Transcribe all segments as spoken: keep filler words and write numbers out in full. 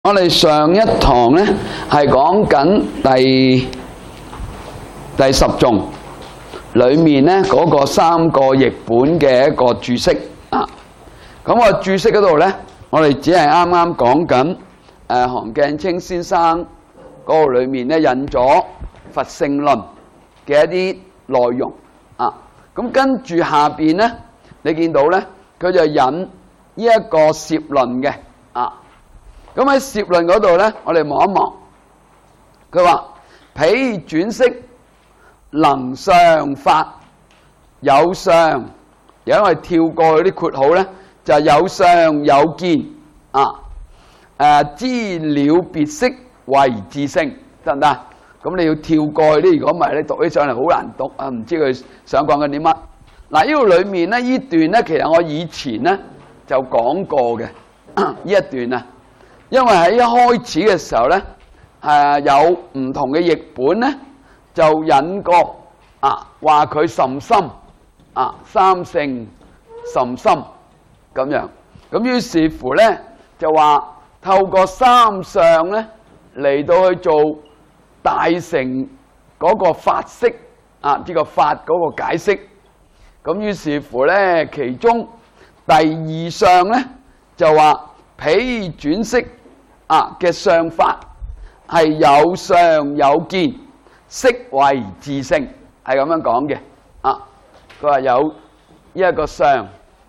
我哋上一堂咧係講緊第第十頌裏面咧嗰個三個譯本嘅一個注釋啊。咁我注釋嗰度咧，我哋只係啱啱講緊誒韓鏡清先生嗰個裏面咧引咗佛性論嘅一啲內容啊。咁跟住下邊咧，你見到咧，佢就引呢一個攝論嘅啊。咁喺攝論嗰度咧，我哋望一望，佢話彼轉識能上法有相，因為跳過去啲括號咧，就係有相有見啊。誒知了別識為自性，得唔得？咁你要跳過去啲，如果唔係你讀起上嚟好難讀啊！唔知佢想講緊啲乜？嗱，呢度裏面咧，呢段咧，其實我以前咧就講過嘅呢一段啊。因為喺一開始嘅時候咧，誒有唔同嘅譯本咧，就引過啊，話佢甚深啊，三性甚深咁樣。咁於是乎咧，就話透過三相咧嚟到去做大乘嗰個法式啊，呢個法嗰個解釋。咁於是乎咧，其中第二相咧就話彼轉識啊嘅相法係有相有見，識為自性，係咁樣講嘅啊。佢話有呢一個相，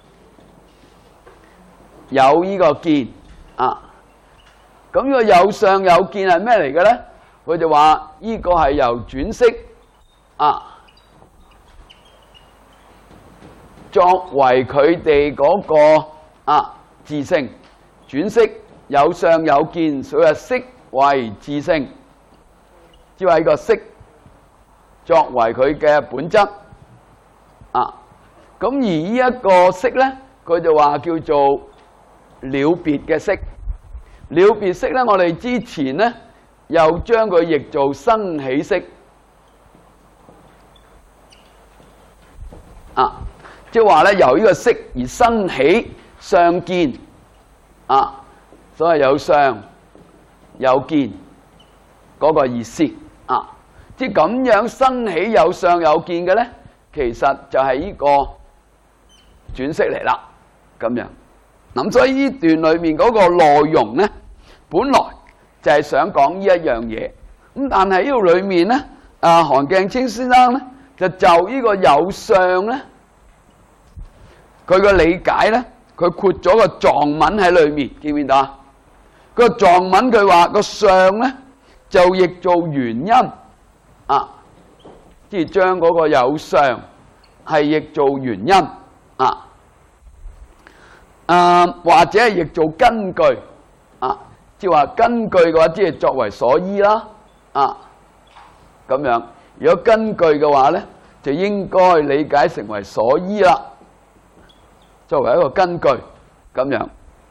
有呢個見啊。咁呢個有相有見係咩嚟嘅咧？佢就話呢個係由轉識啊作為佢哋嗰個啊自性，轉識有相有見，所以話識為自性，即係個識作為佢嘅本質啊。咁而呢一個識咧，佢就話叫做了別嘅識。了別識咧，我哋之前咧又將佢譯做生起識啊，即係話咧由呢個識而生起相見啊。所以有相有見嗰個意思啊，即係咁樣生起有相有見嘅咧，其實就係呢個轉識嚟啦。咁樣咁，所以呢段裏面嗰個內容咧，本來就係想講呢一樣嘢。咁但係呢度裏面咧，啊韓鏡清先生咧就就呢個有相咧，佢個理解咧，佢括咗個藏文喺裏面，見唔見到啊？個藏文佢話個相咧就譯做原因啊，即係將嗰個有相係譯做原因啊，啊或者係譯做根據啊，即係話根據嘅話，即係作為所依啦啊咁樣。如果根據嘅話咧，就應該理解成為所依啦，作為一個根據咁樣。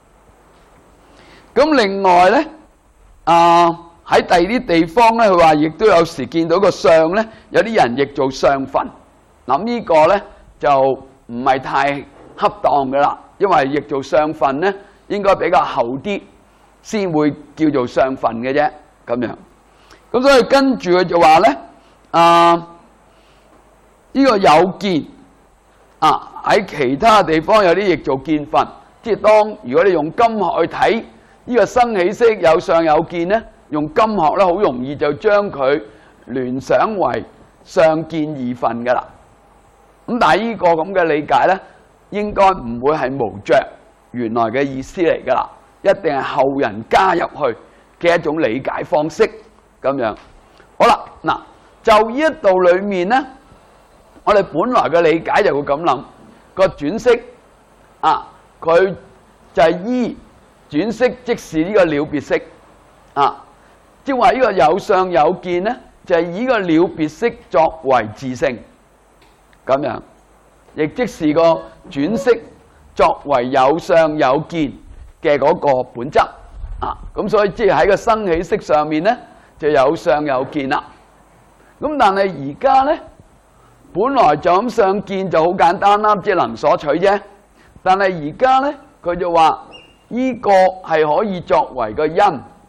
咁另外咧，啊喺第二啲地方咧，佢話亦都有時見到個相咧，有啲人譯做相分。嗱呢個咧就唔係太恰當嘅啦，因為譯做相分咧應該比較後啲先會叫做相分嘅啫，咁樣。咁所以跟住佢就話咧，啊呢個有見啊喺其他地方有啲譯做見分，即係當如果你用金學去睇。呢個生起識有相有見咧，用金學咧好容易就將佢聯想為相見二分噶啦。咁但係呢個咁嘅理解咧，應該唔會係無著原來嘅意思嚟噶啦，一定係後人加入去嘅一種理解方式咁樣。好啦，嗱就呢一度裏面咧，我哋本來嘅理解就會咁諗，個轉識啊，佢就係依轉識即是呢個了別識啊，即係話呢個有相有見咧，就係以呢個了別識作為自性咁樣，亦即是個轉識作為有相有見嘅嗰個本質啊。咁所以即係喺個生起識上面咧，就有相有見啦。咁但係而家咧，本來就咁相見就好簡單啦，即係能所取啫。但係而家咧，佢就話呢個係可以作為個因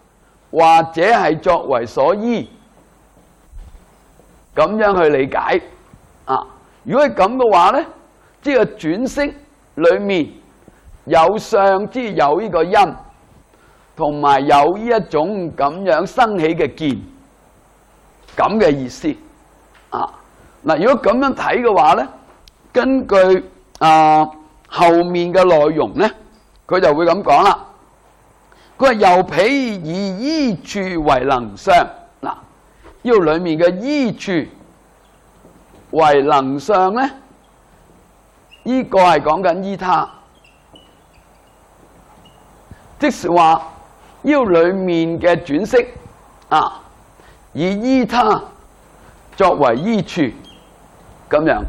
或者係作為所依，咁樣去理解啊。如果係咁嘅話咧，即係轉識裏面有相，即係有呢個因，同埋有呢一種咁樣生起嘅見，咁嘅意思啊。嗱，如果咁樣睇嘅話咧，根據啊後面嘅內容咧，佢就會咁講啦。佢話又彼以依處為能相，嗱，呢度裏面嘅依處為能相咧，呢個係講緊依他，即是話呢度裏面嘅轉識啊，以依他作為依處咁樣。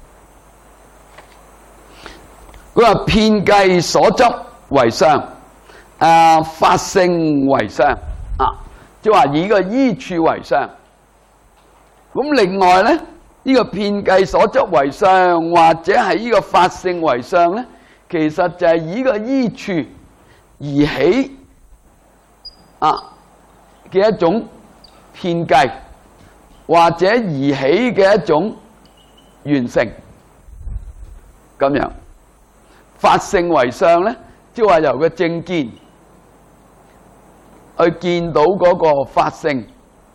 佢話遍計所執為相。啊，法性為相啊，即係話以個依處為相。咁另外咧，呢、這個遍計所執為相，或者係呢個法性為相咧，其實就係以個依處而起啊嘅一種遍計，或者而起嘅一種完成咁樣。法性為相咧，即係話由個正見去見到嗰個法性，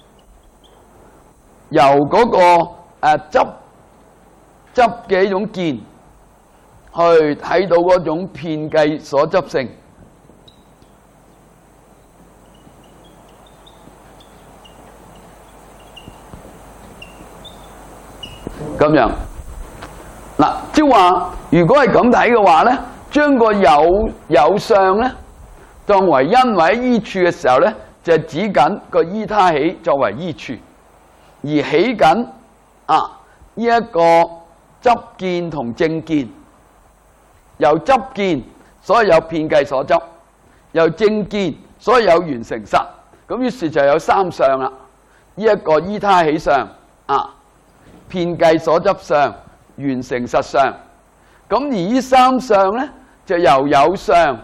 由嗰、那個誒、啊、執執嘅一種見，去睇到嗰種遍計所執性。咁樣嗱，即係話如果係咁睇嘅話咧，將個有有相咧當為因或者依處嘅時候咧，就係指緊個依他起作為依處，而起緊啊呢一個執見同正見，由執見所以有遍計所執，由正見所以有緣成實，咁於是就有三相啦。呢一個依他起相啊，遍計所執相，緣成實相。咁而呢三相咧，就由有相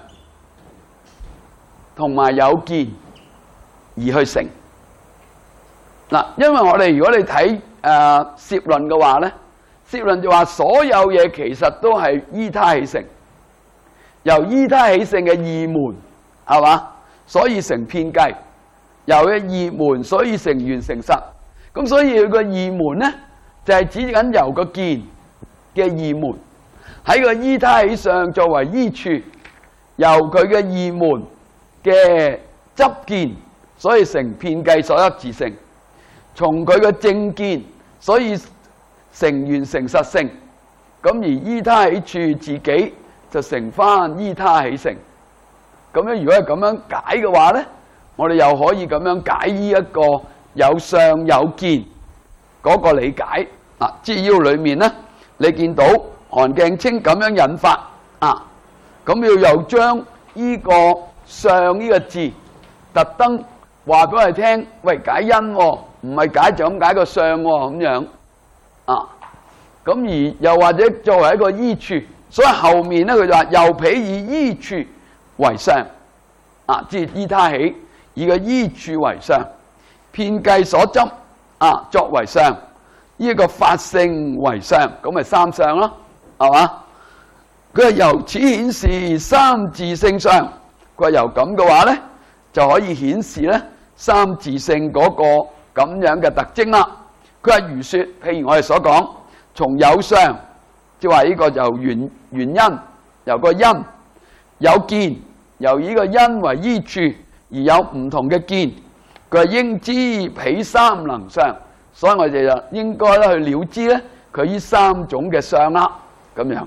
同埋有見而去成。嗱，因為我哋如果你睇誒攝論嘅話咧，攝論就話所有嘢其實都係依他起成，由依他起成嘅二門係嘛，所以成遍計，由嘅二門所以成緣成實。咁所以佢個二門咧就係、是、指緊由個見嘅二門喺個依他起上作為依處，由佢嘅二門嘅執見，所以成遍計所執自性，從佢嘅正見，所以成緣成實性。咁而依他起處自己就成翻依他起成。咁樣如果係咁樣解嘅話咧，我哋又可以咁樣解呢一個有相有見嗰個理解啊。資料裏面咧，你見到韓鏡清咁樣引發啊，咁要又將呢個相呢個字特登話俾我哋聽，喂，解因喎，唔係解就咁解個相喎，咁樣啊。咁而又或者作為一個依處，所以後面咧佢就話又彼以依處為相啊，即係依他起，以個依處為相，遍計所執啊作為相，呢、這、一個法性為相，咁咪三相咯，係嘛？佢係由此顯示三自性相，佢係由咁嘅話咧，就可以顯示咧三自性嗰個咁樣嘅特徵啦。佢係如說，譬如我哋所講，從有相，即係話呢個由原原因，由個因有見，由呢個因為依處而有唔同嘅見，佢係應知彼三能相，所以我哋就應該咧去了知咧佢呢三種嘅相啦，咁樣。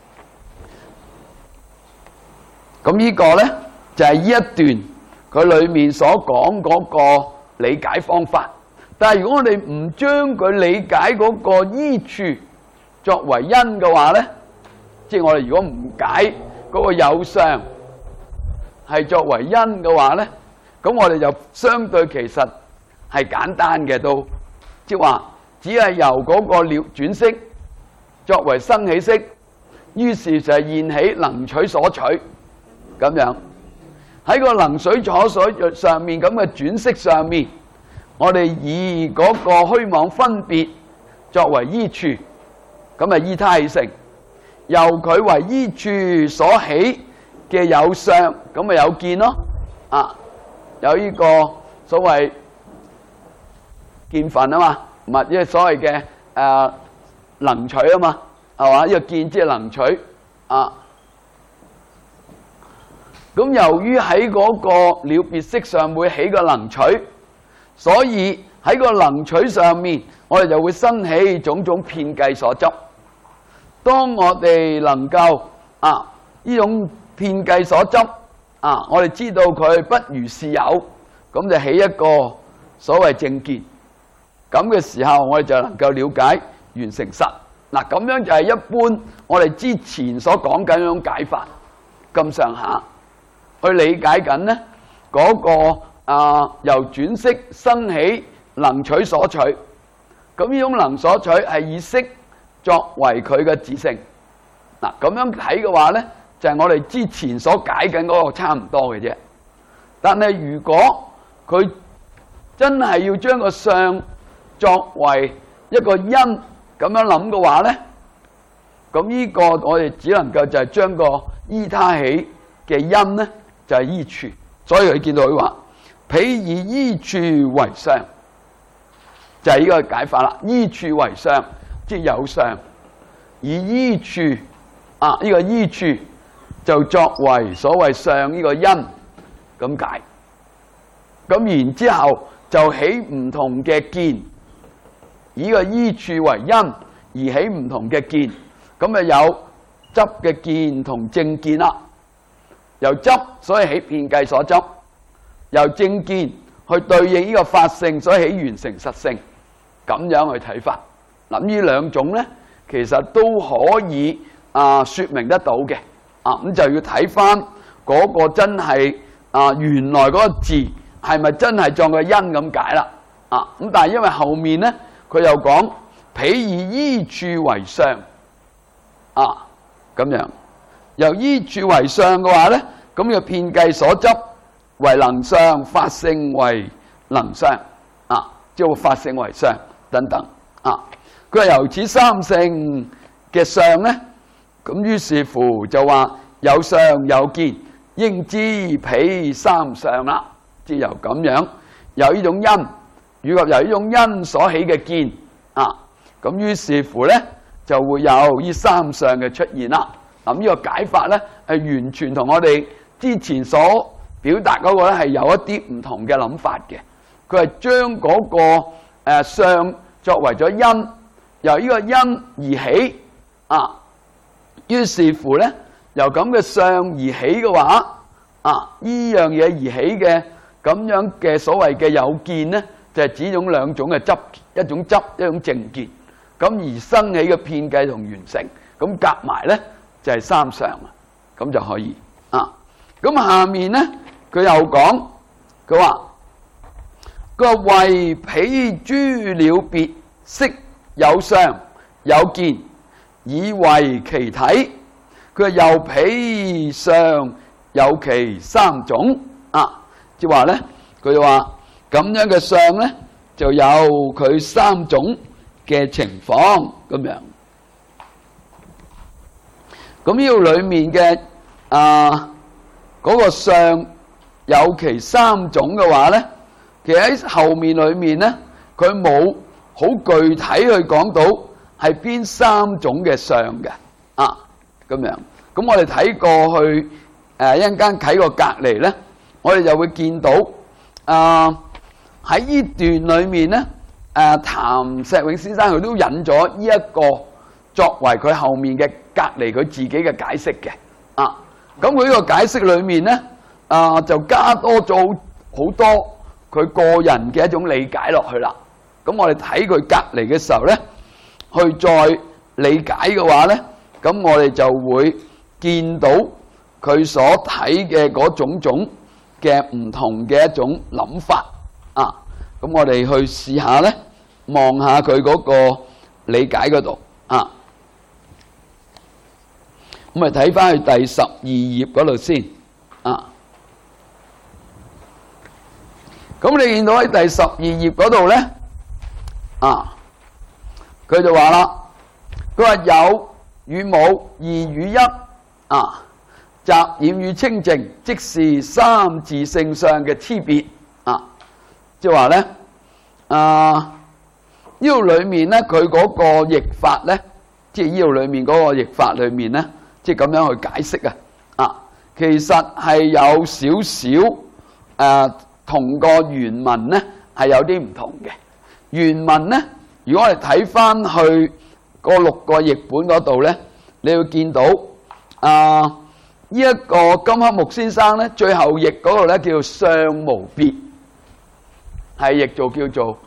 咁呢個咧就係呢一段佢裏面所講嗰個理解方法。但係如果我哋唔將佢理解嗰個依處作為因嘅話咧，即係我哋如果唔解嗰個有相係作為因嘅話咧，咁我哋就相對其實係簡單嘅都，即係話只係由嗰個了轉識作為生起識，於是就係現起能取所取咁樣。 喺個能水楚水上面咁嘅轉識上面，我哋以嗰個虛妄分別作為依處，咁啊依他起性，由佢為依處所起嘅有相，咁咪有見咯。啊，有呢個所謂見分啊嘛，唔係即係所謂嘅誒能取啊嘛，係嘛？呢個見即係能取啊。咁由於喺嗰個了別識上會起個能取，所以喺個能取上面，我哋就會生起種種遍計所執。當我哋能夠啊呢種遍計所執啊，我哋知道佢不如是有，咁就起一個所謂正見。咁嘅時候，我哋就能夠了解完成實。嗱，咁樣就係一般我哋之前所講緊嗰種解法咁上下。去理解緊呢嗰個啊由轉識生起能取所取，咁呢種能所取係以識作為佢嘅自性。嗱，咁樣睇嘅話呢，就係我哋之前所解緊嗰個差唔多嘅啫。但係如果佢真係要將個相作為一個因咁樣諗嘅話呢，咁呢個我哋只能夠就係將個依他起嘅因呢，就係依處，所以佢見到佢話，彼以依處為相，就係呢個解法啦。依處為相，即係有相，以依處啊呢個依處就作為所謂相呢個因咁解。咁然之後就起唔同嘅見，以個依處為因而起唔同嘅見，咁啊有執嘅見同正見啦。由執所以起遍計所執，由正見去對應呢個法性所以起完成實性，咁樣去睇法。嗱，呢兩種咧，其實都可以啊說明得到嘅。啊，咁就要睇翻嗰個真係啊原來嗰個字係咪真係當個因咁解啦？啊，咁但係因為後面咧佢又講彼以依處為相，啊咁樣。由依處為相嘅話咧，咁嘅遍計所執為能相，法性為能相，啊，即係法性為相等等，啊，佢係由此三性嘅相咧，咁於是乎就話有相有見，應知彼三相啦，即係由咁樣由呢種因，以及由呢種因所起嘅見，啊，咁於是乎咧就會有呢三相嘅出現啦。咁呢個解法咧，係完全同我哋之前所表達嗰個咧係有一啲唔同嘅諗法嘅。佢係將嗰個誒相作為咗因，由呢個因而起啊。於是乎咧，由咁嘅相而起嘅話，啊，呢樣嘢而起嘅咁樣嘅所謂嘅有見咧，就係指種兩種嘅執，一種執，一種正見。咁而生起嘅遍計同完成，咁夾埋咧，就係三相啊，咁就可以啊。咁下面咧，佢又講，佢話佢話為彼諸了別識有相有見，以為其體。佢話又彼相有其三種啊，即係話咧，佢就話咁樣嘅相咧，就有佢三種嘅情況咁樣。咁呢度裏面嘅啊嗰個相有其三種嘅話咧，其實喺後面裏面咧，佢冇好具體去講到係邊三種嘅相嘅啊咁樣。咁我哋睇過去誒一陣間睇個隔離咧，我哋就會見到啊喺呢段裏面咧，誒譚石永先生佢都引咗呢一個作為佢後面嘅隔離佢自己嘅解釋嘅，啊，咁佢呢個解釋裏面咧，啊就加多咗好多佢個人嘅一種理解落去啦。咁我哋睇佢隔離嘅時候咧，去再理解嘅話咧，咁我哋就會見到佢所睇嘅嗰種種嘅唔同嘅一種諗法，啊，咁我哋去試下咧，望下佢嗰個理解嗰度，啊。咁咪睇翻去第十二頁嗰度先，啊， 咁你見到喺第十二頁嗰度咧，啊，佢就話啦，佢話有與冇二與一啊，雜染與清淨，即是三自性相嘅差別啊，即係話咧，啊呢度裏面咧，佢嗰個譯法咧，即係呢度裏面嗰個譯法裏面咧，即係咁樣去解釋啊，啊，其實係有少少誒同個原文咧係有啲唔同嘅。原文咧，如果我哋睇翻去嗰六個譯本嗰度咧，你會見到啊呢一個金克木先生咧，最後譯嗰度咧叫做相無別，係譯做叫做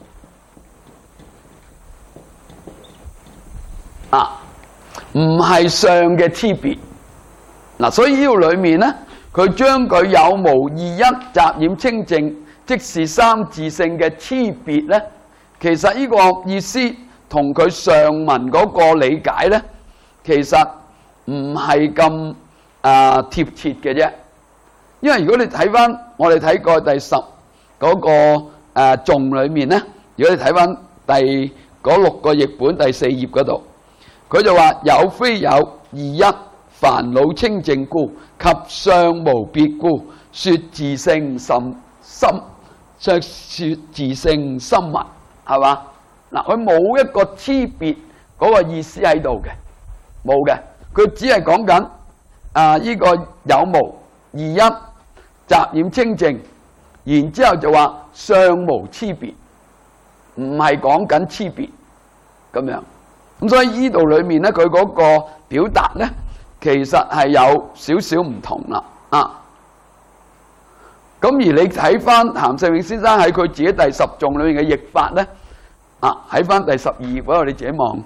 啊，唔係相嘅差別。嗱，所以呢度裏面咧，佢將佢有無二一雜染清淨，即是三自性嘅差別咧，其實呢個意思同佢上文嗰個理解咧，其實唔係咁啊貼切嘅啫。因為如果你睇翻我哋睇過第十嗰個誒頌裏面咧，如果你睇翻第嗰六個譯本第四頁嗰度，佢就話有非有二一煩惱清淨故及相無別故，說自性甚深，說自性深密，係嘛？嗱，佢冇一個差別嗰個意思喺度嘅，冇嘅。佢只係講緊啊呢個有無二一雜染清淨，然之後就話相無差別，唔係講緊差別咁樣。咁所以呢度裏面咧，佢嗰個表達咧，其實係有少少唔同啦，啊！咁而你睇翻譚世永先生喺佢自己第十頌裏面嘅譯法咧，啊喺翻第十二頁嗰度你自己望，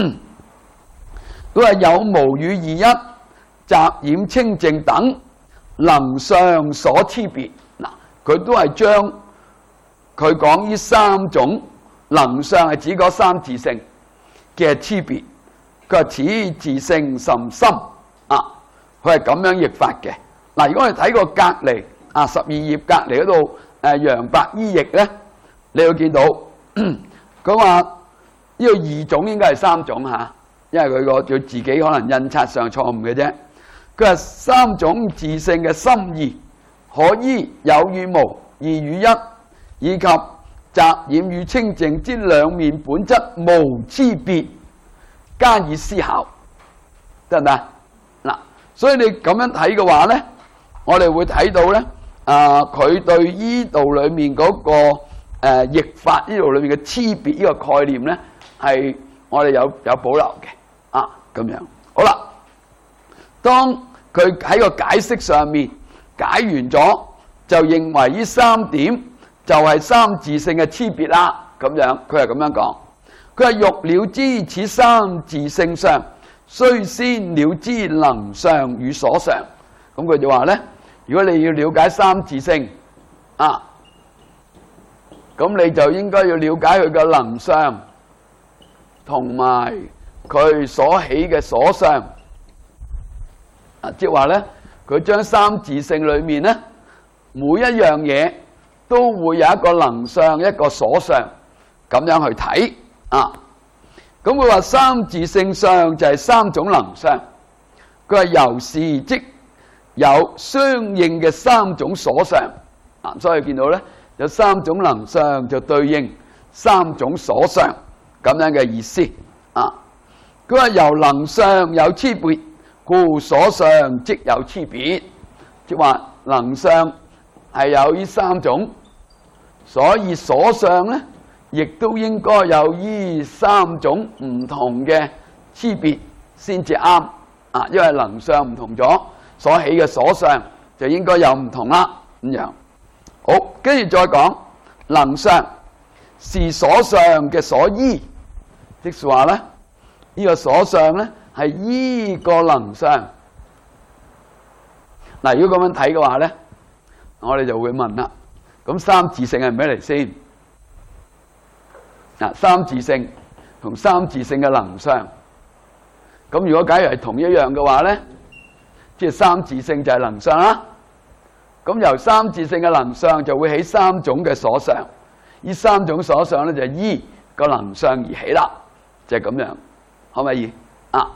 佢話有無與二一雜染清淨等能相所差別。嗱，佢都係將佢講呢三種能相係指嗰三自性嘅差別。佢話此自性甚深。啊，佢係咁樣譯法嘅。嗱，如果我哋睇過隔離啊十二頁隔離嗰度誒楊白衣譯咧，你會見到佢話呢個二種應該係三種嚇、啊，因為佢個佢自己可能印刷上錯誤嘅啫。佢話三種自性嘅深義，可依有與無、二與一，以及雜染與清淨之兩面本質無差別，加以思考，得唔得？嗱，所以你咁樣睇嘅話咧，我哋會睇到咧，啊，佢對依度裏面嗰個誒譯法呢度裏面嘅差別呢個概念咧，係我哋有有保留嘅，啊，咁樣好啦。當佢喺個解釋上面解完咗，就認為呢三點就係三自性嘅差別啦。咁樣佢係咁樣講，佢係欲了知此三自性相，須先了知能相與所相。咁佢就話咧，如果你要了解三自性啊，咁你就應該要了解佢嘅能相同埋佢所起嘅所相。啊，即係話咧，佢將三自性裏面咧，每一樣嘢都會有一個能相，一個所相，咁樣去睇啊。咁佢話三自性相就係三種能相，佢話由是即有相應嘅三種所相啊，所以見到咧有三種能相就對應三種所相咁樣嘅意思啊。佢話由能相有差別，故所相即有差別，即係話能相係有呢三種，所以所相咧，亦都應該有依三種唔同嘅差別先至啱啊！因為能相唔同咗，所起嘅所相就應該有唔同啦。咁樣好，跟住再講能相是所相嘅所依，即是話咧，呢、呢個所相咧係依個能相。嗱，如果咁樣睇嘅話咧，我哋就會問啦：咁三自性係咩嚟先？嗱，三自性同三自性嘅能相，咁如果假如係同一樣嘅話咧，即係三自性就係能相啦。 咁由三自性嘅能相就會起三種嘅所相，呢三種所相咧就依個能相而起啦，就係、是、咁樣，可唔可以啊？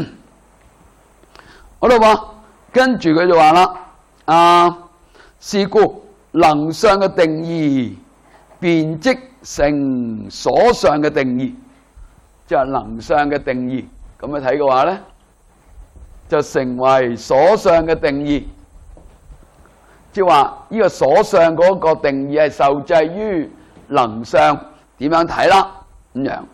好啦喎，跟住佢就話啦，啊，是故能相嘅定義，便即成所相嘅定義，即係能相嘅定義。咁樣睇嘅話咧，就成為所相嘅定義，即係話呢個所相嗰個定義係受制於能相點樣睇啦，咁樣。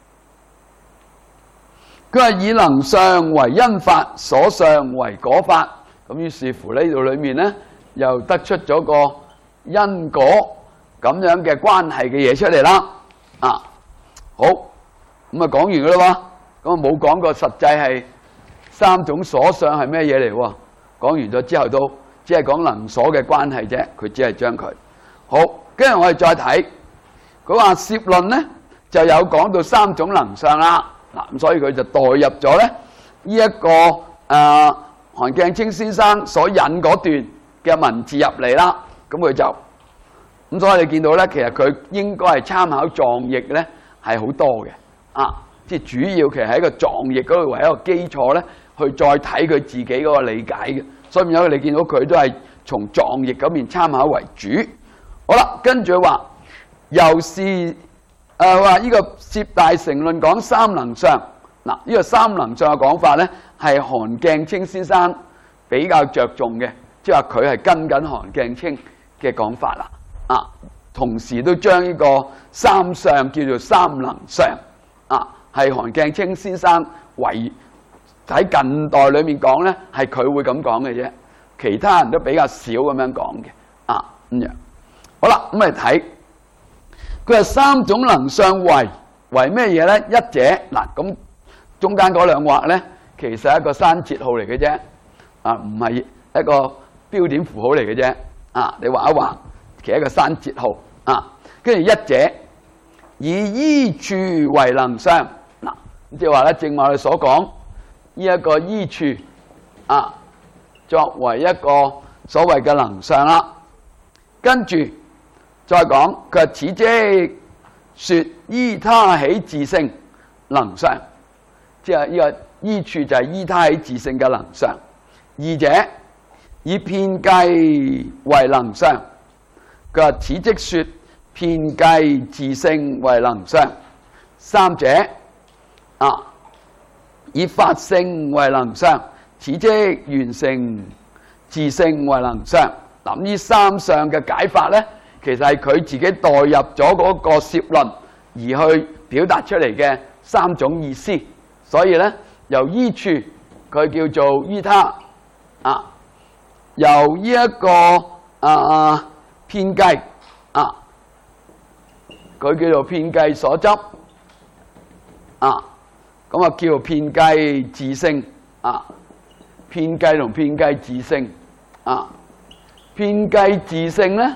佢話以能相為因法，所相為果法。咁於是乎呢度裏面咧，又得出咗個因果咁樣嘅關係嘅嘢出嚟啦。啊，好，咁啊講完噶啦喎，咁啊冇講過實際係三種所相係咩嘢嚟喎？講完咗之後都只係講能所嘅關係啫，佢只係將佢好。跟住我哋再睇，佢話攝論咧就有講到三種能相啦。嗱，咁所以佢就代入咗咧呢一個誒韓鏡清先生所引嗰段嘅文字入嚟啦。咁佢就咁，所以你見到咧，其實佢應該係參考藏譯咧係好多嘅啊，即係主要其實喺個藏譯嗰度為一個基礎咧，去再睇佢自己嗰個理解嘅。所以有你見到佢都係從藏譯嗰邊參考為主。好啦，跟住話又是。誒話呢個攝大乘論講三能相，嗱、這、呢個三能相嘅講法咧，係韓鏡清先生比較着重嘅，即係話佢係跟緊韓鏡清嘅講法啦。啊，同時都將呢個三相叫做三能相，啊係韓鏡清先生為喺近代裏面講咧，係佢會咁講嘅啫，其他人都比較少咁樣講嘅。啊咁樣，好啦，咁嚟睇。佢係三種能相為為咩嘢咧？一者嗱，咁中間嗰兩畫咧，其實係一個刪節號嚟嘅啫，啊，唔係一個標點符號嚟嘅啫，啊，你畫一畫，其實係一個刪節號，啊，跟住一者以依處為能相，嗱，即係話咧，正話我哋所講呢一個依處啊，作為一個所謂嘅能相啦，跟住。再講佢話此即說依他起自性能相，即係呢個依處就係依他起自性嘅能相。二者以遍計為能相，佢話此即說遍計自性為能相。三者啊以法性為能相，此即緣成自性為能相。嗱，呢三相嘅解法咧。其實係佢自己代入咗嗰個攝論而去表達出嚟嘅三種意思，所以咧由依處佢叫做依他啊，由呢一個啊遍計啊，佢叫做遍計所執啊，咁啊叫做遍計自性啊，遍計同遍計自性啊，遍計自性咧。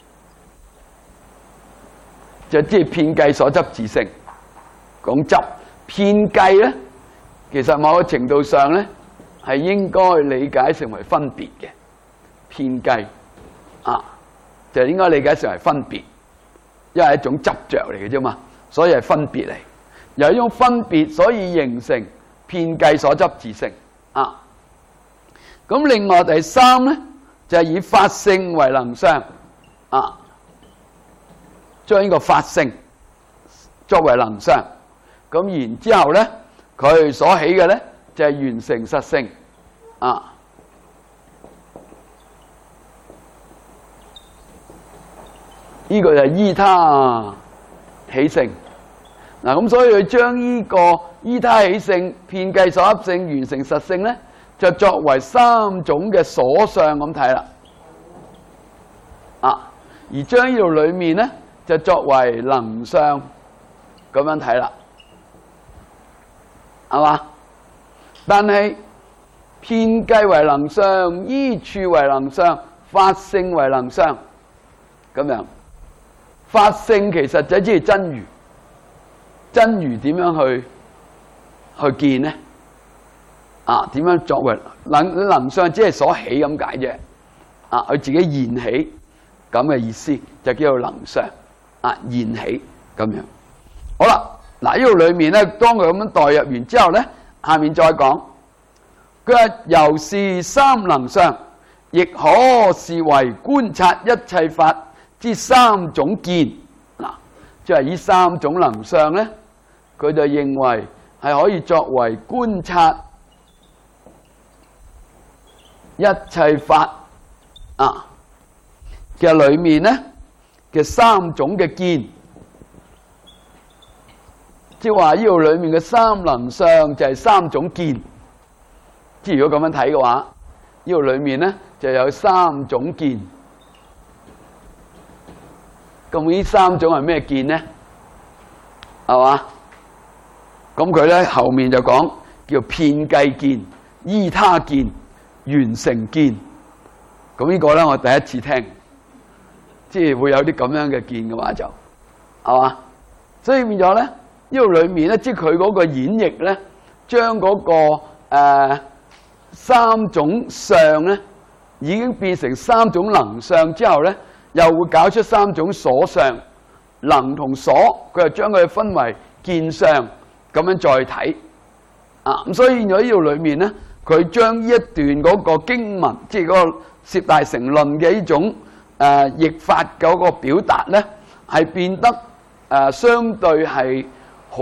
就即係遍計所執自性，講執遍計咧，其實某個程度上咧係應該理解成為分別嘅遍計啊，就應該理解成為分別，因為係一種執着嚟嘅啫嘛，所以係分別嚟，由一種分別，所以形成遍計所執自性啊。咁另外第三咧就係以法性為能相啊。將呢個法性作為能相，咁然之後咧，佢所起嘅咧就係緣成實性啊。呢、這個就係依他起性嗱，咁所以佢將呢個依他起性、遍計所執性、緣成實性咧，就作為三種嘅所相咁睇啦。啊，而將呢度裏面咧。就作為能相咁樣睇啦，係嘛？但係遍計為能相，依處為能相，法性為能相，咁樣法性其實就即係真如，真如點樣去去見呢？啊，點樣作為能能相？只係所起咁解啫， 啊，佢自己現起咁嘅意思，就叫做能相啊，現起咁樣。好啦，嗱呢度裏面咧，當佢咁樣代入完之後咧，下面再講，佢話由是三能相，亦可視為觀察一切法之三種見。嗱，即係呢三種能相咧，佢就認為係可以作為觀察一切法啊嘅裏面咧嘅三種嘅見。即係話呢度裏面嘅三能相就係三種見。即係如果咁樣睇嘅話，呢度裏面咧就有三種見。咁呢三種係咩見咧？係嘛？咁佢咧後面就講叫遍計見、依他見、緣成見。咁呢個咧我第一次聽，即係會有啲咁樣嘅見嘅話就係嘛？所以變咗咧。呢度裏面咧，即係佢嗰個演繹咧，將嗰、那個誒、呃、三種相咧，已經變成三種能相之後咧，又會搞出三種所相，能同所，佢又將佢分為見相咁樣再睇啊。咁所以變咗呢度裏面咧，佢將呢一段嗰個經文，即係嗰個攝大乘論嘅呢種誒、呃、譯法嗰個表達咧，係變得誒、呃、相對係。好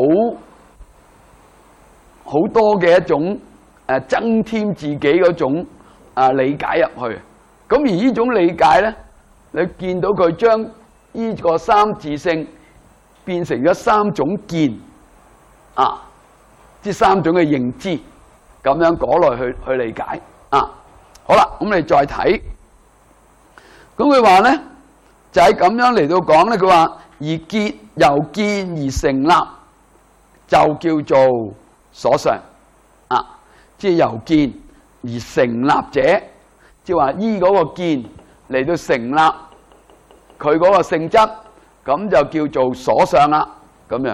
好多嘅一種誒增添自己嗰種啊理解入去，咁而呢種理解咧，你見到佢將呢個三自性變成咗三種見啊，即三種嘅認知，咁樣講落去去理解啊。好啦，咁你再睇，咁佢話咧就係咁樣嚟到講咧，佢話而結由見而成立。就叫做所相啊，即係由見而成立者，即係話依嗰個見嚟到成立佢嗰個性質，咁就叫做所相啦。咁樣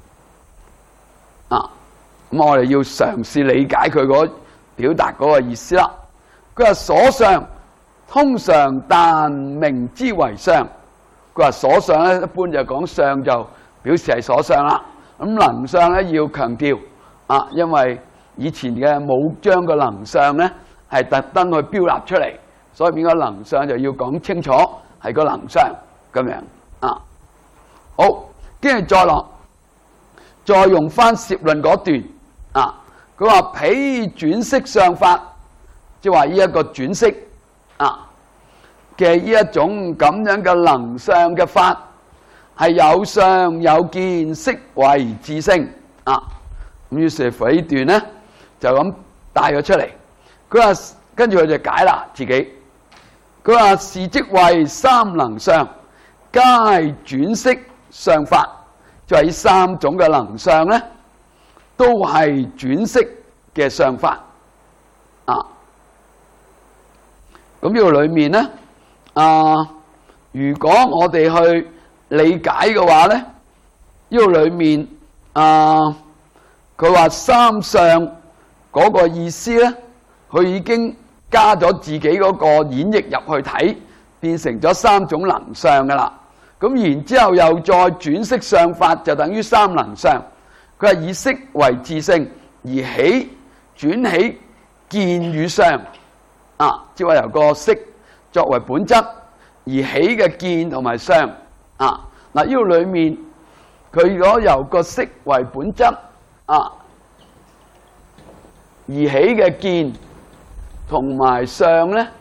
啊，咁我哋要嘗試理解佢嗰表達嗰個意思啦。佢話所相通常但名之為相，佢話所相咧一般就講相就表示係所相啦。咁能相咧要強調啊，因為以前嘅冇將個能相咧係特登去標立出嚟，所以變咗能相就要講清楚係個能相咁樣啊。好，跟住再落，再用翻攝論嗰段啊，佢話彼轉色相法，即係話呢一個轉色啊嘅呢一種咁樣嘅能相嘅法。係有相有見，悉為自性啊！咁於是乎呢段咧就咁帶咗出嚟。佢話跟住佢就解啦自己。佢話是即為三能相，皆轉色相法，就係呢三種嘅能相咧，都係轉色嘅相法啊！咁呢度裏面咧啊，如果我哋去理解嘅話咧，呢度裏面啊，佢話三相嗰個意思咧，佢已經加咗自己嗰個演繹入去睇，變成咗三種能相噶啦。咁然之後又再轉色相法，就等於三能相。佢係以色為自性而起轉起見與相啊，即係由個色作為本質而起嘅見同埋相。啊！嗱，呢度裏面佢如果由個色為本質啊，而起嘅見同埋相咧，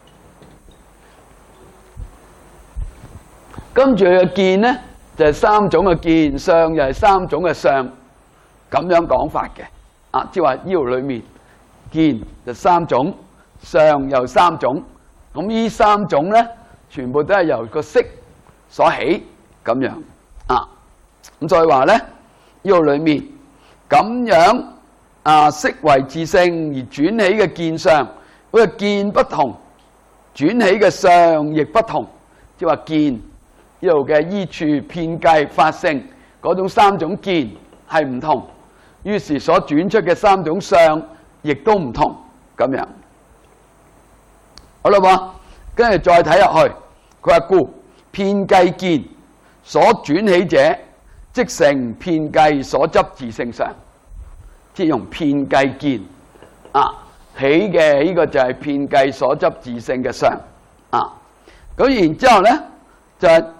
跟住佢嘅見咧就係三種嘅見，相又係三種嘅相，咁樣講法嘅啊，即係話呢度裏面見就三種，相又三種，咁呢三種咧全部都係由個色所起咁樣啊，咁所以話咧呢度裏面咁樣啊，色為自性而轉起嘅見相，嗰個見不同，轉起嘅相亦不同，即係話見呢度嘅依處、遍計、法性嗰種三種見係唔同，於是所轉出嘅三種相亦都唔同咁樣。好啦噃， 跟住再睇入去，佢話故遍計見所轉起者，即成遍計所執自性相。即係用遍計見啊起嘅呢個就係遍計所執自性嘅相啊。咁然之後咧就係、是、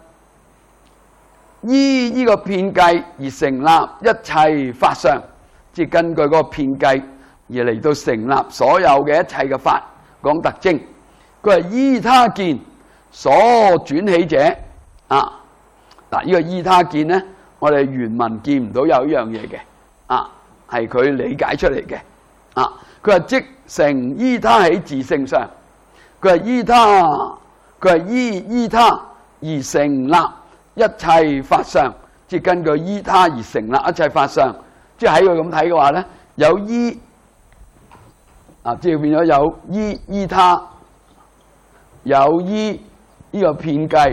依呢個遍計而成立一切法相，即係根據嗰個遍計而嚟到成立所有嘅一切嘅法講特徵。佢係依他見所轉起者啊。嗱，呢個依他見咧，我哋原文見唔到有呢樣嘢嘅啊，係佢理解出嚟嘅啊。佢話即成依他起自性相，佢係依他，佢係依依他而成立一切法相，即係根據依他而成立一切法相。即係喺佢咁睇嘅話咧，有依啊，即係變咗有依依他，有依呢個遍計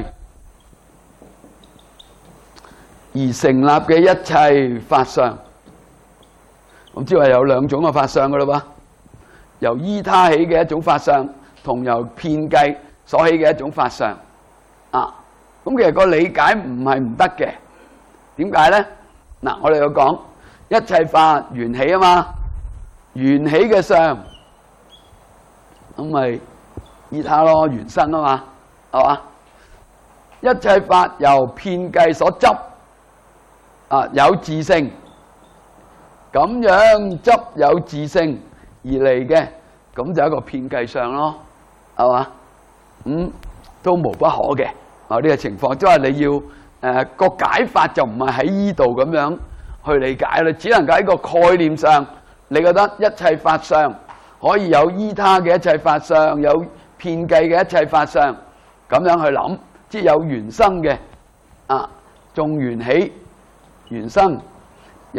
而成立嘅一切法相。咁即係話有兩種嘅法相噶啦噃，由依他起嘅一種法相，同由遍計所起嘅一種法相啊。咁其實個理解唔係唔得嘅，點解咧？嗱，我哋要講一切法緣起啊嘛，緣起嘅相咁咪依他咯，緣生啊嘛，係嘛？一切法由遍計所執啊，有自性，咁樣執有自性而嚟嘅，咁就係一個遍計相咯，係嘛？咁、嗯、都無不可嘅啊！呢、這個情況即係你要誒個、呃、解法就唔係喺依度咁樣去理解啦，只能夠喺個概念上，你覺得一切法相可以有依他嘅一切法相，有遍計嘅一切法相，咁樣去諗，即係有緣生嘅啊，眾緣起，緣生有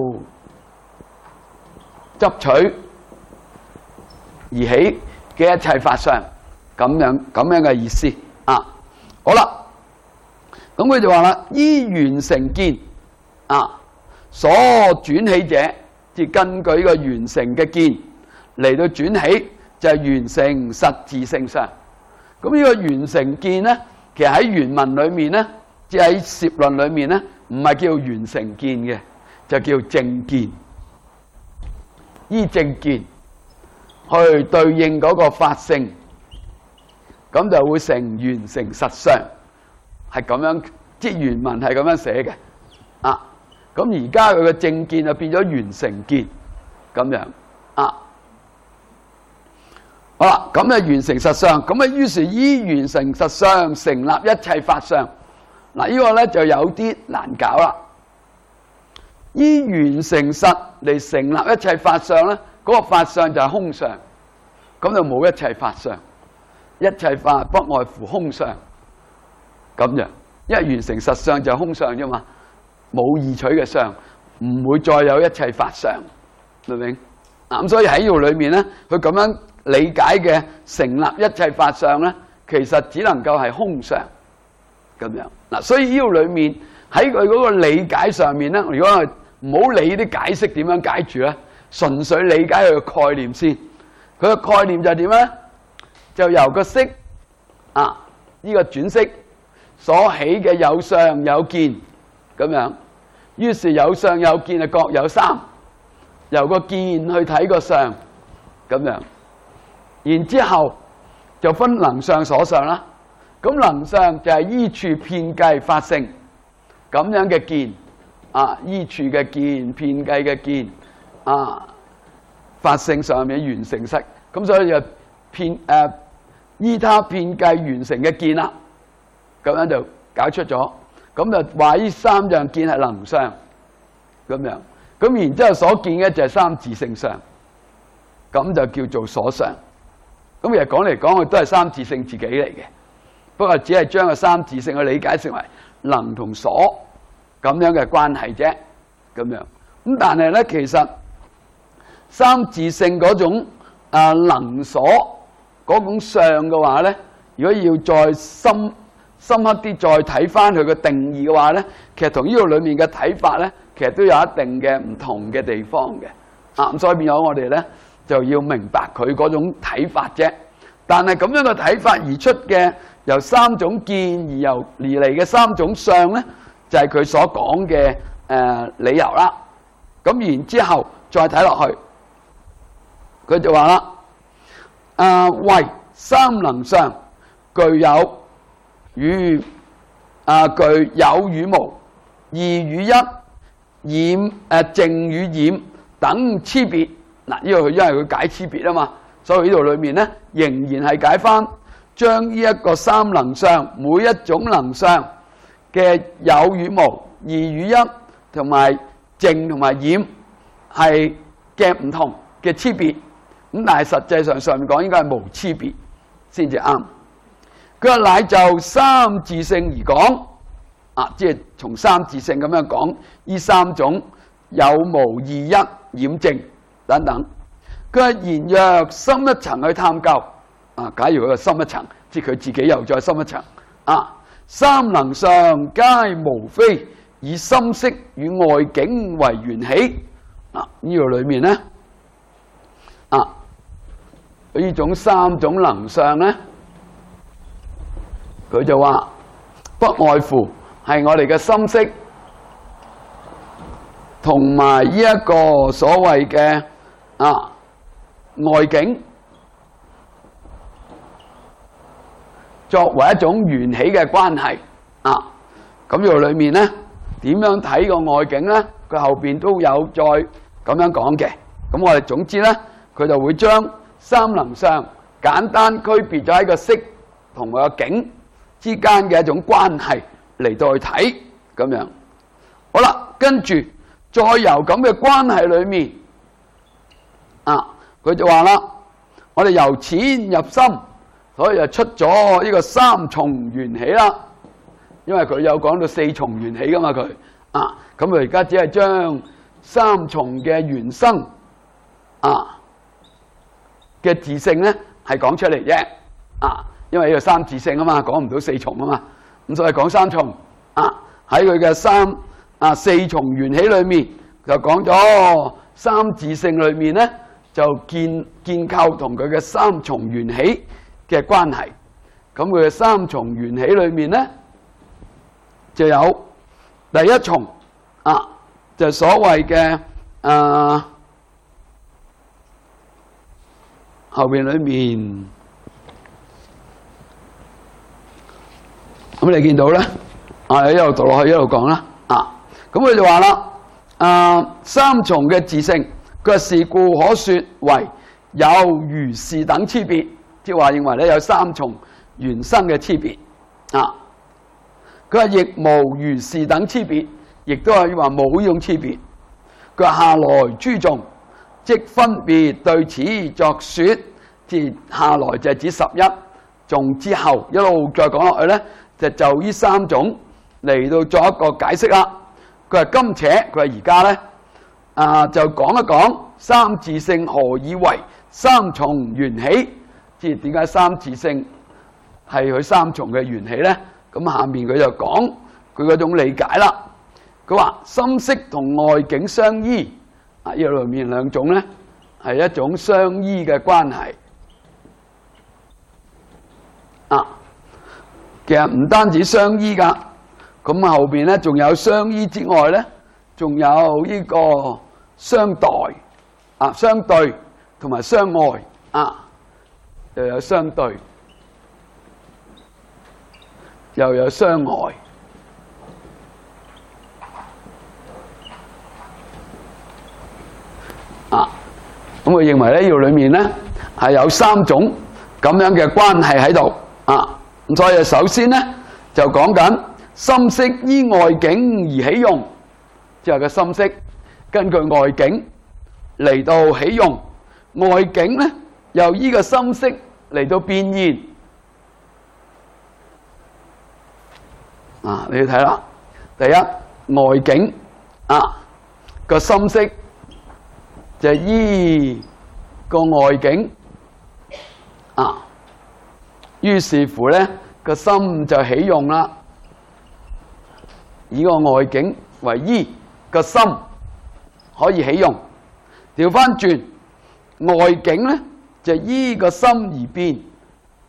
執取而起嘅一切法相，咁樣咁樣嘅意思啊。好啦，咁佢就話啦，依緣成見啊，所轉起者，即係根據呢個緣成嘅見嚟到轉起，就係緣成實自性相。咁呢個緣成見咧，其實喺原文裏面咧，即係喺攝論裏面咧，唔係叫緣成見嘅，就叫正見。依正見去對應嗰個法性，咁就會成緣成實相，係咁樣，即係原文係咁樣寫嘅啊。咁而家佢嘅正見就變咗緣成見咁樣啊。好啦，咁就緣成實相，咁啊於是依緣成實相成立一切法相。嗱，呢個咧就有啲難搞啦。依緣成實嚟成立一切法相咧，嗰個法相就係空相，咁就冇一切法相。一切法不外乎空相咁樣，因為緣成實相就係空相啫嘛，冇異取嘅相，唔會再有一切法相，明唔明？咁所以喺呢度裏面咧，佢咁樣理解嘅成立一切法相咧，其實只能夠係空相咁樣。嗱，所以呢度裏面喺佢嗰個理解上面咧，如果係唔好理啲解釋點樣解住咧，純粹理解佢嘅概念先。佢嘅概念就係點咧？就由個色啊，呢、這個轉色所起嘅有相有見咁樣，於是有相有見啊，各有三，由個見去睇個相咁樣，然之後就分能相所相啦。咁能相就係依處遍計法性咁樣嘅見啊，依處嘅見，遍計嘅見啊，法性上面緣成實，咁所以就遍誒、啊、依他遍計緣成嘅見啦，咁樣就搞出咗，咁就話呢三樣見係能相咁樣，咁然之後所見嘅就係三自性相，咁就叫做所相。咁其實講嚟講去都係三自性自己嚟嘅。不過只係將個三自性去理解成為能同所咁樣嘅關係啫，咁樣。咁但係咧，其實三自性嗰種啊能所嗰種相嘅話咧，如果要再深深刻啲再睇翻佢嘅定義嘅話咧，其實同呢度裏面嘅睇法咧，其實都有一定嘅唔同嘅地方嘅。啊，咁所以變咗我哋咧就要明白佢嗰種睇法啫。 但係咁樣嘅睇法而出嘅由三種見而由而嚟嘅三種相咧，就係佢所講嘅誒理由啦。咁然之後再睇落去，佢就話啦：啊，謂三能相具有與啊具有與無、二與一、染誒淨與染等差別。嗱，呢個佢因為佢解差別啊嘛，所以呢度裏面咧仍然係解翻將呢一個三能相每一種能相嘅有與無、二與一同埋淨同埋染係嘅唔同嘅差別。咁但係實際上上面講應該係無差別先至啱。佢話乃就三自性而講，啊，即係從三自性咁樣講呢三種有無、二一、染淨等等。佢話然若深一層去探究，啊，假如佢個深一層，即係佢自己又再深一層，啊，三能相皆無非以心識與外境為緣起。啊，呢個裏面咧，啊，呢種三種能相咧，佢就話不外乎係我哋嘅心識同埋呢一個所謂嘅啊外境作為一種緣起嘅關係啊。咁呢個裏面咧點樣睇個外境咧？佢後邊都有再咁樣講嘅。咁我哋總之咧，佢就會將三能相簡單區別咗喺個色同埋個境之間嘅一種關係嚟到去睇咁樣。好啦，跟住再由咁嘅關係裏面啊，佢就話啦，我哋由淺入深，所以就出咗呢個三重緣起啦。因為佢有講到四重緣起噶嘛，佢啊，咁佢而家只係將三重嘅緣生啊嘅自性咧係講出嚟啫啊，因為呢個三自性啊嘛，講唔到四重啊嘛，咁所以講三重啊。喺佢嘅三啊四重緣起裏面就講咗三自性裏面咧就建建構同佢嘅三重緣起嘅關係。咁佢嘅三重緣起裏面咧就有第一重啊，就所謂嘅啊後邊裏面，咁你見到咧啊，一路讀落去一路講啦啊。咁佢就話啦，啊三重嘅自性，佢話是故可說為有如是等差別，即係話認為咧有三重緣生嘅差別啊。佢話亦無如是等差別，亦都係話冇呢種差別。佢話下來諸眾，即分別對此作說，即下來就係指十一眾之後一路再講落去咧，就就呢三種嚟到作一個解釋啦。佢話今且，佢話而家咧啊，就講一講三自性何以為三重緣起，即係點解三自性係佢三重嘅緣起咧？咁下面佢就講佢嗰種理解啦。佢話心識同外境相依，啊，呢裏面兩種咧係一種相依嘅關係。啊，其實唔單止相依噶，咁後邊咧仲有相依之外咧，仲有呢個相待啊，相對同埋相愛啊，又有相對，又有相愛啊！咁佢認為咧，呢度裏面咧係有三種咁樣嘅關係喺度啊！咁所以首先咧就講緊心識依外境而起用，即係個心識根據外境嚟到起用，外境咧由依個心識嚟到變現。啊！你要睇啦，第一外境啊個心識就係依個外境啊，於是乎咧個心就起用啦，以個外境為依，個心可以起用。調翻轉外境咧就依個心而變，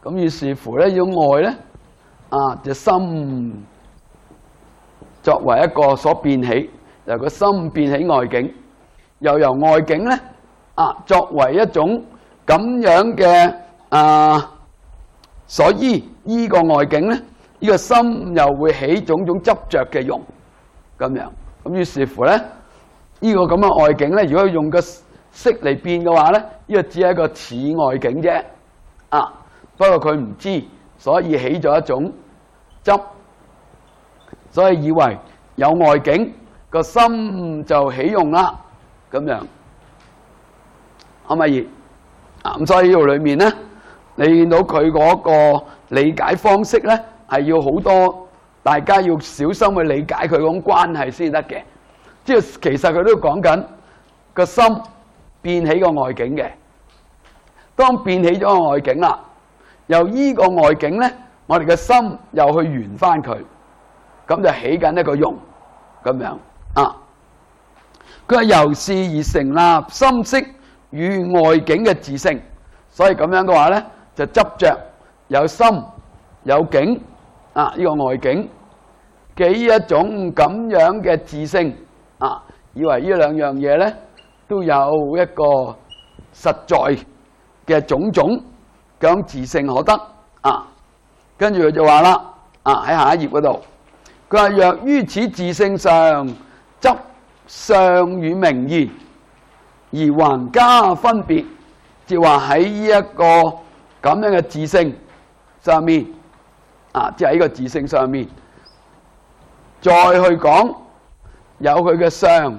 咁於是乎咧，要外咧啊，就心作為一個所變起，由個心變起外境，又由外境咧啊作為一種咁樣嘅啊所依依個外境咧，呢個心又會起種種執着嘅用咁樣。咁於是乎咧，呢個咁嘅外境咧，如果用個色嚟變嘅話咧，呢個只係一個似外境啫啊。不過佢唔知，所以起咗一種執，所以以為有外境，個心就起用啦，咁樣可唔可以？啊咁，所以呢度裏面咧，你見到佢嗰個理解方式咧，係要好多大家要小心去理解佢嗰種關係先得嘅。即係其實佢都講緊個心變起個外境嘅，當變起咗個外境啦。由依個外境咧，我哋嘅心又去圓翻佢，咁就起緊一個用咁樣啊。佢係由是而成立心識與外境嘅自性，所以咁樣嘅話咧，就執着有心有境啊，呢個外境嘅一種咁樣嘅自性啊，以為呢兩樣嘢咧都有一個實在嘅種種。咁自性可得啊，跟住佢就話啦啊，喺下一頁嗰度，佢話若於此自性上執相與名言，而還加分別，即係話喺呢一個咁樣嘅自性上面啊，即係喺個自性上面再去講有佢嘅相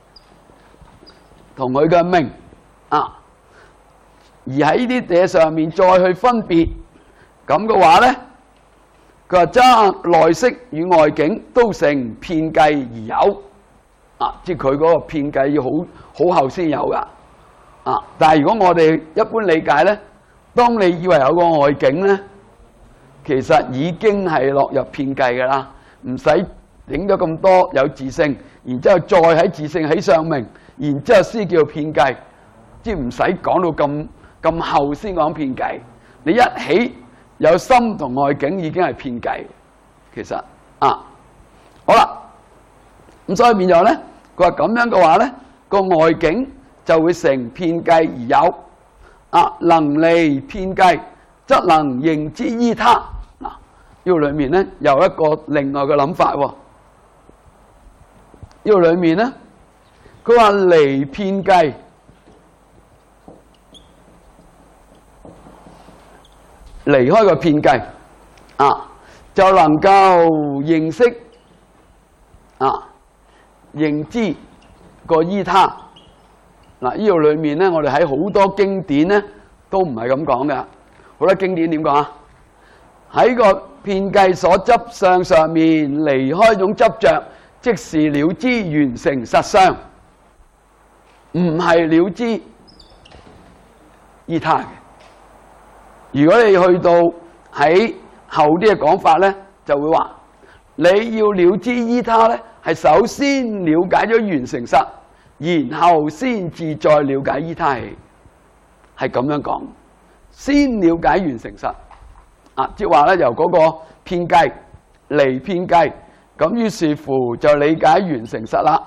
同佢嘅名啊。而喺呢啲嘢上面再去分別，咁嘅話咧，佢話則內識與外境都成遍計而有，啊，即係佢嗰個遍計要好好後先有噶，啊！但係如果我哋一般理解咧，當你以為有個外境咧，其實已經係落入遍計噶啦，唔使影咗咁多有自性，然之後再喺自性起相名，然之後先叫遍計，即係唔使講到咁。咁後先講遍計，你一起有心同外境已經係遍計，其實啊，好啦，咁所以變咗咧，佢話咁樣嘅話咧，個外境就會成遍計而有，啊，能離遍計，則能認之依他。嗱，呢個裏面咧有一個另外嘅諗法喎，呢個裏面咧，佢話離遍計。離開個遍計啊，就能夠認識啊，認知個依他。嗱，呢度裏面咧，我哋喺好多經典咧都唔係咁講嘅。好多經典點講啊？喺個遍計所執相上面離開種執着，即是了知完成實相，唔係了知依他嘅。如果你去到喺後啲嘅講法咧，就會話你要了知依他咧，係首先了解咗完成實，然後先至再了解依他起，係咁樣講。先了解完成實啊，即係話咧由嗰個遍計離遍計，咁於是乎就理解完成實啦。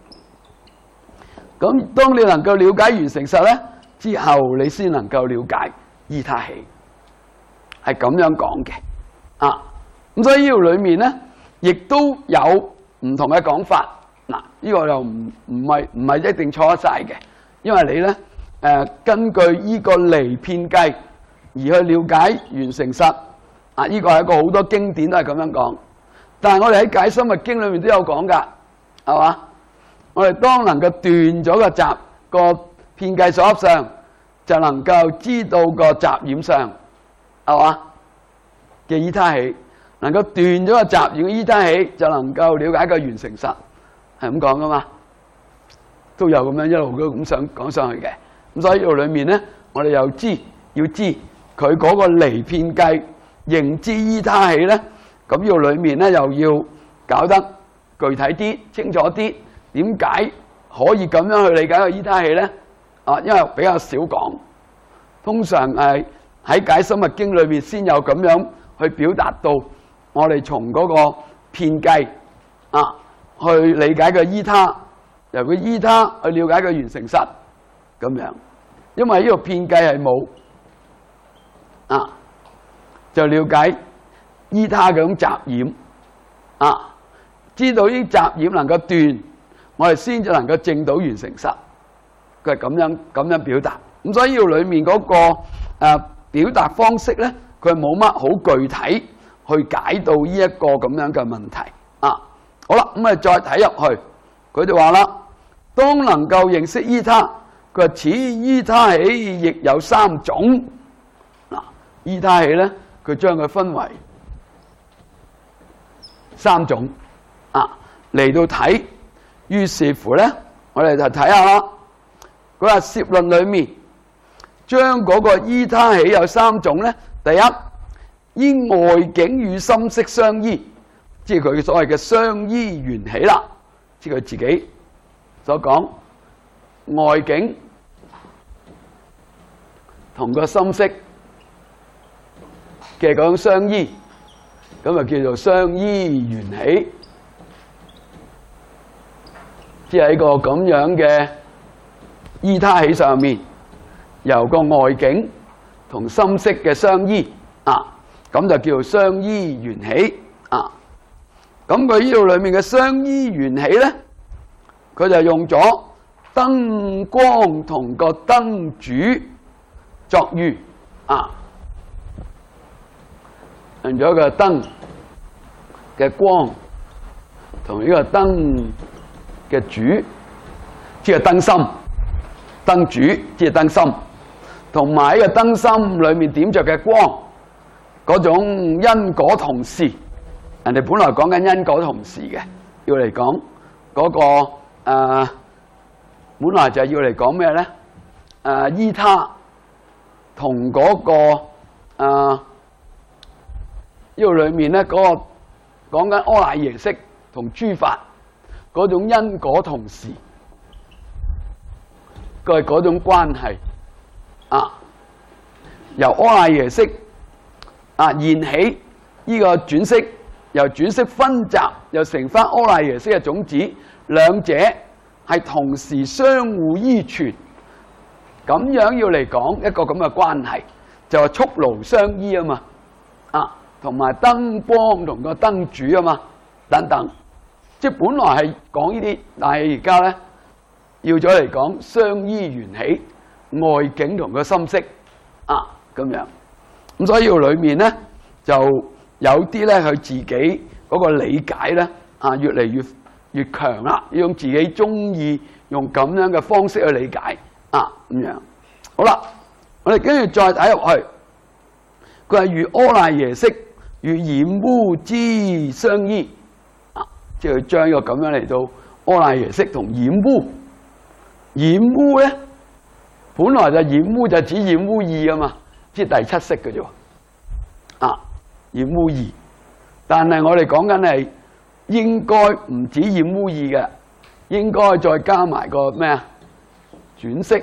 咁當你能夠了解完成實咧，之後你先能夠了解依他起，係咁樣講嘅啊。咁所以呢度裏面咧，亦都有唔同嘅講法。嗱，呢個又唔唔係唔係一定錯得晒嘅，因為你咧誒、呃、根據呢個離遍計而去了解完成實啊，呢、這個係一個好多經典都係咁樣講。但係我哋喺解深密經裏面都有講噶，係嘛？我哋當能夠斷咗個雜個遍計所執相，就能夠知道個雜染相，係嘛嘅依他起，能夠斷咗個雜染嘅依他起，就能夠了解個完成實，係咁講噶嘛？都有咁樣一路都咁想講上去嘅。咁所以呢度裏面咧，我哋又知要知佢嗰個離遍計認知依他起咧，咁呢度裏面咧又要搞得具體啲、清楚啲。點解可以咁樣去理解個依他起咧？啊，因為比較少講，通常係喺解深密經裏面先有咁樣去表達到，我哋從嗰個遍計啊去理解個依他，由個依他去了解個緣成實咁樣。因為呢個遍計係冇啊，就了解依他嗰種雜染啊，知道呢啲雜染能夠斷，我哋先至能夠證到緣成實。佢係咁樣咁樣表達。咁所以呢度裏面嗰、那個誒、呃、表達方式咧，佢冇乜好具體去解到呢一個咁樣嘅問題啊。好啦，咁啊再睇入去，佢就話啦，當能夠認識依他，佢話此依他起亦有三種。嗱，依他起咧，佢將佢分為三種啊嚟到睇。於是乎咧，我哋就睇下啦。佢話攝論裏面將嗰個依他起有三種咧。第一，依外境與心識相依，即係佢所謂嘅相依緣起啦。即係佢自己所講，外境同個心識嘅嗰種相依，咁就叫做相依緣起。即係喺個咁樣嘅依他起上面，由個外境同心識嘅相依啊，咁就叫做相依緣起啊。咁佢呢度裏面嘅相依緣起咧，佢就用咗燈光同個燈主作喻啊，用咗個燈嘅光同呢個燈嘅主，即係燈心，燈主即係燈心，同埋呢個燈心裏面點着嘅光，嗰種因果同時。人哋本來講緊因果同時嘅，要嚟講嗰個誒、呃，本來就係要嚟講咩咧？誒、呃，依他同嗰、那個誒，呢、呃、度裏面咧嗰、那個講緊阿賴耶識同諸法嗰種因果同時，佢係嗰種關係啊，由阿賴耶識啊現起呢個轉識。由轉識分集，又成翻阿賴耶識嘅種子，兩者係同時相互依存，咁樣要嚟講一個咁嘅關係，就係速盧相依啊嘛，啊，同埋燈光同個燈主啊嘛，等等，即係本來係講呢啲，但係而家咧要咗嚟講相依緣起，外境同個心識啊咁樣，咁所以呢度裏面咧就。有啲咧佢自己嗰個理解咧啊，越嚟越越強啦，要用自己中意用咁樣嘅方式去理解啊咁樣。好啦，我哋跟住再睇入去，佢係如阿賴耶識與染污之相依啊，即係佢將呢個咁樣嚟到阿賴耶識同染污。染污咧，本來就染污就指染污二啊嘛，即係第七識嘅啫啊。染污二，但係我哋講緊係應該唔止染污二嘅，應該再加埋個咩啊？轉識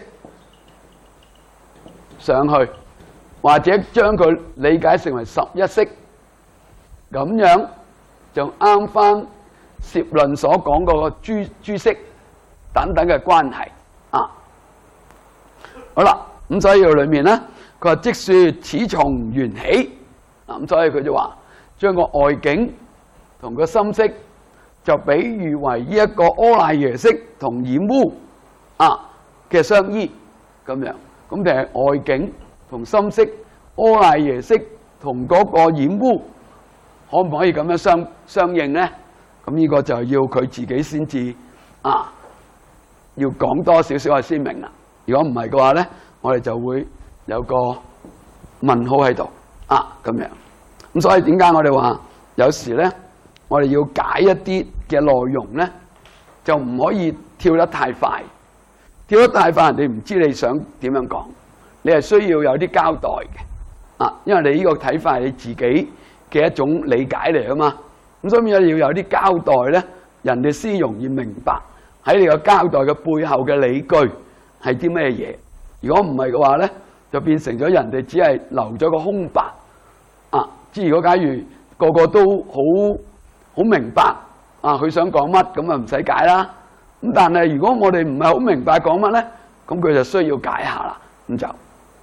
上去，或者將佢理解成為十一識，咁樣就啱翻攝論所講嗰個諸諸識等等嘅關係啊。好啦，咁所以喺裏面咧，佢話即說此從緣起。咁所以佢就話將個外境同個心識就比喻為呢一個阿賴耶識同染污啊嘅相依咁樣。咁就係外境同心識，阿賴耶識同嗰個染污可唔可以咁樣相相應咧？咁呢個就要佢自己先至啊，要講多少少我先明啦。如果唔係嘅話咧，我哋就會有個問號喺度。啊，咁樣，咁所以點解我哋話有時咧，我哋要解一啲嘅內容咧，就唔可以跳得太快，跳得太快人哋唔知你想點樣講，你係需要有啲交代嘅，啊，因為你呢個睇法係你自己嘅一種理解嚟啊嘛，咁所以要有啲交代咧，人哋先容易明白喺你個交代嘅背後嘅理據係啲咩嘢。如果唔係嘅話咧， 就變成咗人哋只係留咗個空白啊！即係如果假如個個都好好明白啊，佢想講乜咁啊唔使解啦。咁但係如果我哋唔係好明白講乜咧，咁佢就需要解下啦。咁就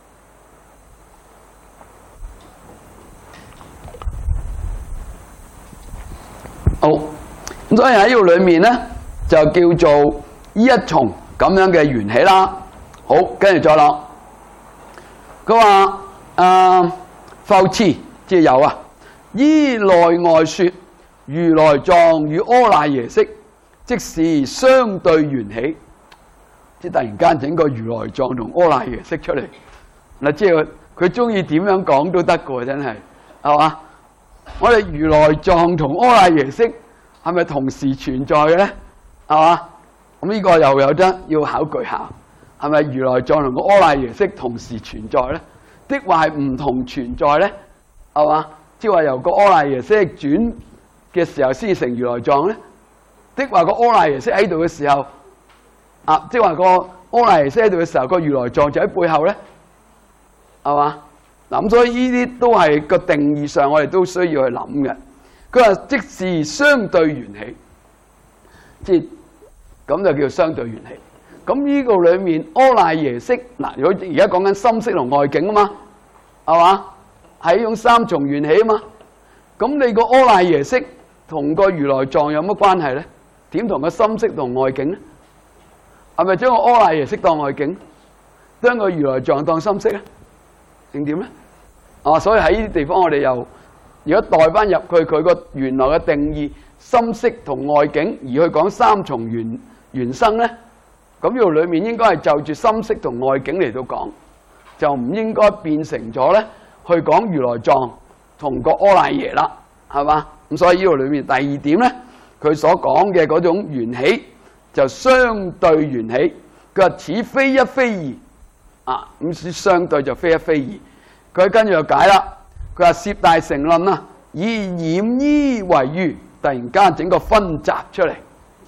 好。咁所以喺呢度裏面咧，就叫做依一重咁樣嘅緣起啦。好，跟住再落。佢話誒復次即係有啊，依內外說，如來藏與阿賴耶識，即是相對緣起。即係突然間整個如來藏同阿賴耶識出嚟嗱，即係佢中意點樣講都得嘅，真係係嘛？我哋如來藏同阿賴耶識係咪同時存在嘅咧？係嘛？咁呢個又有得要考據下，係咪如來藏同個阿賴耶識同時存在咧？的話係唔同存在咧？係嘛？即係話由個阿賴耶識轉嘅時候先成如來藏咧？的話個阿賴耶識喺度嘅時候，啊，即係話個阿賴耶識喺度嘅時候，個如來藏就喺背後咧？係嘛？嗱，咁所以呢啲都係個定義上，我哋都需要去諗嘅。佢話即是相對緣起，即係咁就叫相對緣起。咁呢個裏面阿賴耶識嗱，如果而家講緊心識同外境啊嘛，係嘛？係一種三重緣起啊嘛。咁你個阿賴耶識同個如來藏有乜關係咧？點同個心識同外境咧？係咪將個阿賴耶識當外境，將個如來藏當心識咧？定點咧？啊，所以喺呢啲地方我哋又如果代翻入去佢個原來嘅定義，心識同外境而去講三重緣緣生咧，咁呢度裏面應該係就住心識同外境嚟到講，就唔應該變成咗咧去講如來藏同個阿賴耶啦，係嘛？咁所以呢度裏面第二點咧，佢所講嘅嗰種緣起就相對緣起，佢話此非一非二啊，咁相對就非一非二。佢跟住就解啦，佢話攝大乘論啊，以染衣為喻，突然間整個分集出嚟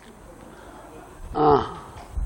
啊！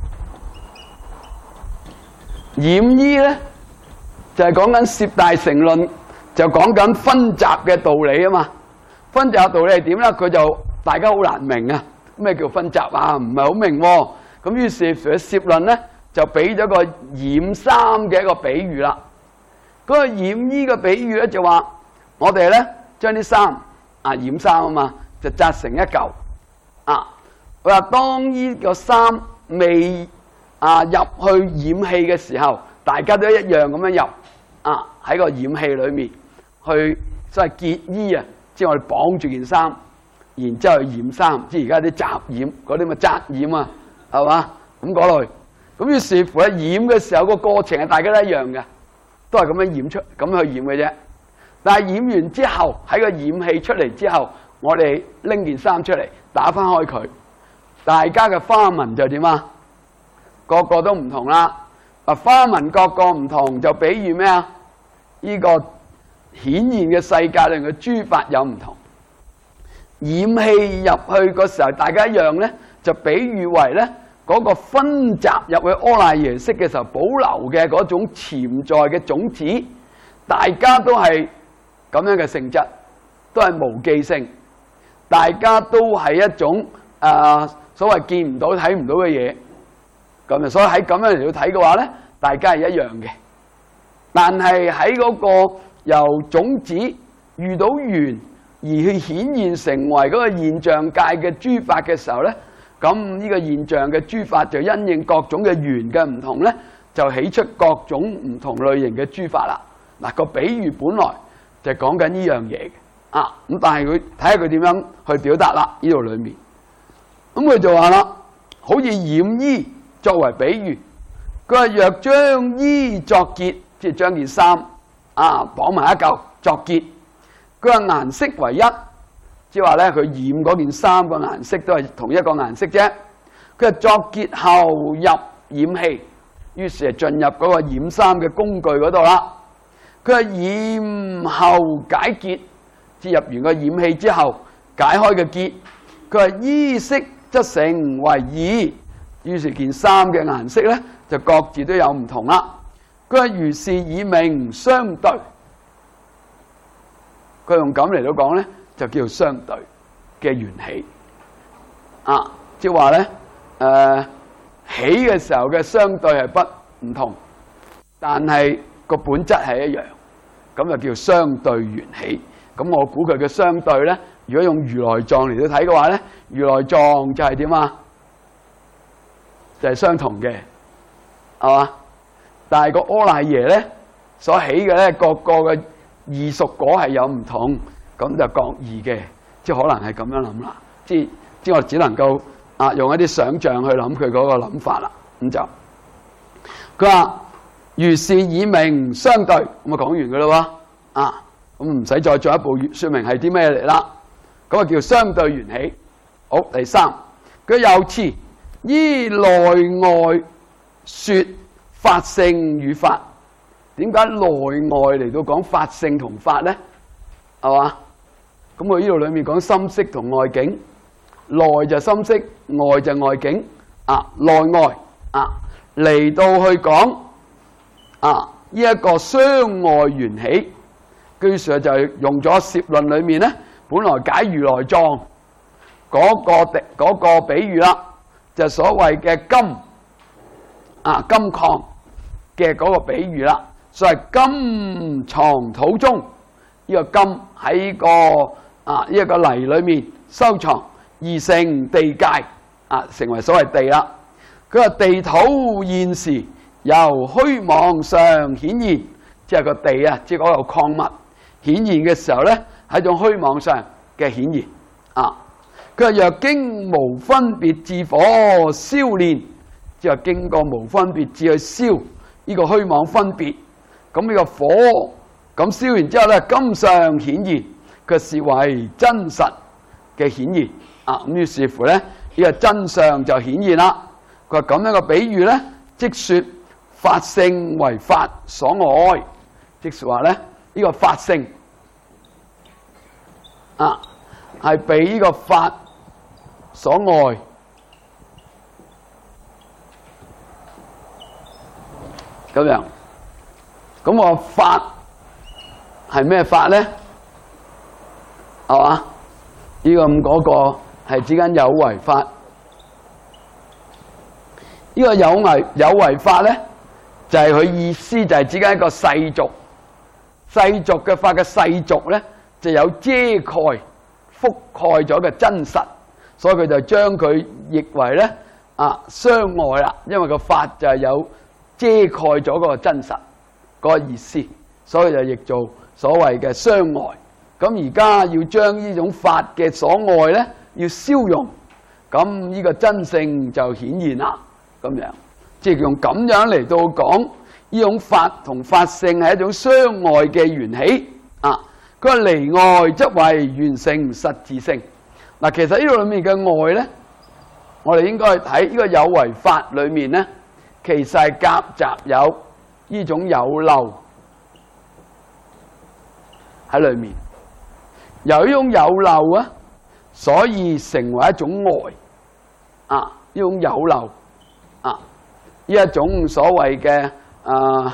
染衣咧就係講緊攝大乘論，就講緊分集嘅道理啊嘛。分集嘅道理係點咧？佢就大家好難明啊！咩叫分集啊？唔係好明喎。咁於是佢攝論咧就俾咗個染衫嘅一個比喻啦。嗰個染衣嘅比喻咧就話，我哋咧將啲衫啊染衫啊嘛，就紮成一嚿啊。佢話當呢個衫未啊入去染氣嘅時候，大家都一樣咁樣入啊，喺個染氣裏面去所謂結衣啊，即係我哋綁住件衫，然之後去染衫，即係而家啲雜染嗰啲咪紮染啊，係嘛？咁嗰類。咁於是乎咧染嘅時候個過程係大家都一樣嘅。都係咁樣染出，咁去染嘅啫。但係染完之後，喺個染氣出嚟之後，我哋拎件衫出嚟，打翻開佢，大家嘅花紋就點啊？個個都唔同啦。啊，花紋個個唔同，就比喻咩啊？呢個顯現嘅世界裏嘅諸法有唔同。染氣入去個時候，大家一樣咧，就比喻為咧。嗰個分集入去阿賴耶識嘅時候，保留嘅嗰種潛在嘅種子，大家都係咁樣嘅性質，都係無記性，大家都係一種啊、呃、所謂見唔到睇唔到嘅嘢。咁啊，所以喺咁樣嚟到睇嘅話咧，大家係一樣嘅。但係喺嗰個由種子遇到緣而去顯現成為嗰個現象界嘅諸法嘅時候咧。咁呢個現象嘅諸法就因應各種嘅緣嘅唔同咧，就起出各種唔同類型嘅諸法啦。嗱，個比喻本來就係講緊呢樣嘢嘅啊。咁但係佢睇下佢點樣去表達啦？呢度裏面，咁佢就話啦，好似染衣作為比喻，佢話若將衣作結，即係將件衫啊綁埋一嚿作結，佢話顏色為一。即係話咧，佢染嗰件衫個顏色都係同一個顏色啫。佢係作結後入染氣，於是係進入嗰個染衫嘅工具嗰度啦。佢係染後解結，即係入完個染氣之後解開嘅結。佢係衣色則成為二，於是件衫嘅顏色咧就各自都有唔同啦。 佢話如是以名相對，佢用咁嚟到講咧，就叫做相對嘅緣起。啊，即係話咧，誒、呃、起嘅時候嘅相對係不唔同，但係個本質係一樣，咁就叫相對緣起。咁我估佢嘅相對咧，如果用如來藏嚟到睇嘅話咧，如來藏就係點啊？就係、是、相同嘅，係嘛？但係個阿賴耶咧所起嘅咧，各個嘅異熟果係有唔同，咁就各異嘅，即係可能係咁樣諗啦。即係即係我只能夠啊用一啲想像去諗佢嗰個諗法啦。咁就佢話如是以名相對，咁啊講完噶啦喎，啊咁唔使再進一步説明係啲咩嚟啦。咁啊叫相對緣起。好，第三，佢又次依內外說法性與法。點解內外嚟到講法性同法咧？係嘛？咁佢呢度裏面講心識同外境，內就心識，外就外境。啊，內外啊嚟到去講啊呢一個相外緣起。據說就係用咗攝論裏面咧，本來解如來藏嗰個嗰個比喻啦，就係所謂嘅金啊金礦嘅嗰個比喻啦。所謂金藏土中，呢、這個金喺個啊呢一、這個泥裏面收藏，而成地界啊，成為所謂地啦。佢話地土現時由虛妄上顯現，即係個地啊，即係嗰個礦物顯現嘅時候咧，喺種虛妄上嘅顯現啊。佢話若經無分別智火燒煉，即係經過無分別智去燒呢個虛妄分別。咁呢個火咁燒完之後咧，金相顯現，佢視為真實嘅顯現啊。咁於是乎咧，呢、這個真相就顯現啦。佢話咁樣嘅比喻咧，即說法性為法所愛，即是話咧呢、這個法性啊係被呢個法所愛。咁樣。咁我法係咩法咧？係嘛？呢、這個咁嗰個係指緊有為法。呢、這個有為有為法咧，就係、是、佢意思就係指緊一個世俗。世俗嘅法嘅世俗咧，就有遮蓋、覆蓋咗嘅真實，所以佢就將佢譯為咧啊相愛啦。因為個法就係有遮蓋咗嗰個真實。嗰個意思，所以就譯做所謂嘅相愛。咁而家要將呢種法嘅所愛咧，要消融，咁呢個真性就顯現啦。咁樣，即係用咁樣嚟到講呢種法同法性係一種相愛嘅緣起啊。佢話離愛則為完成實自性。嗱，其實呢度裏面嘅愛咧，我哋應該睇呢個有為法裏面咧，其實係夾雜有呢種有漏喺裏面，由呢種有漏啊，所以成為一種愛啊！呢種有漏啊，呢一種所謂嘅啊，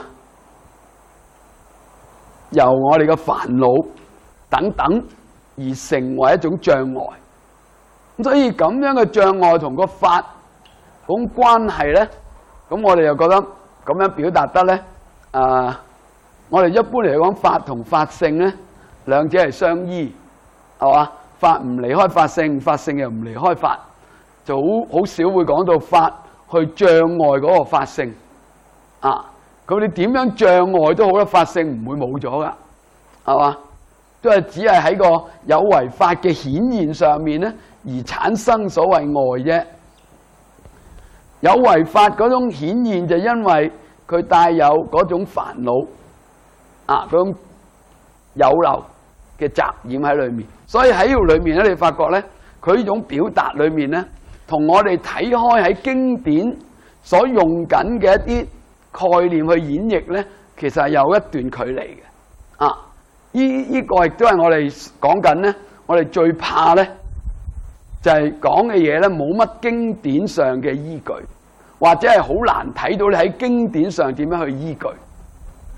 由我哋嘅煩惱等等而成為一種障礙。咁所以咁樣嘅障礙同個法嗰種關係咧，咁我哋又覺得。咁樣表達得咧，啊！我哋一般嚟講，法同法性咧，兩者係相依，係嘛？法唔離開法性，法性又唔離開法，就好好少會講到法去障礙嗰個法性啊！咁你點樣障礙都好啦，法性唔會冇咗噶，係嘛？都係只係喺個有為法嘅顯現上面咧，而產生所謂愛啫。有為法嗰種顯現就因為佢帶有嗰種煩惱啊，嗰種有漏嘅雜染喺裏面，所以喺呢度裏面咧，你發覺咧，佢呢種表達裏面咧，同我哋睇開喺經典所用緊嘅一啲概念去演繹咧，其實係有一段距離嘅啊！呢呢個亦都係我哋講緊咧，我哋最怕咧就係講嘅嘢咧冇乜經典上嘅依據。或者係好難睇到你喺經典上點樣去依據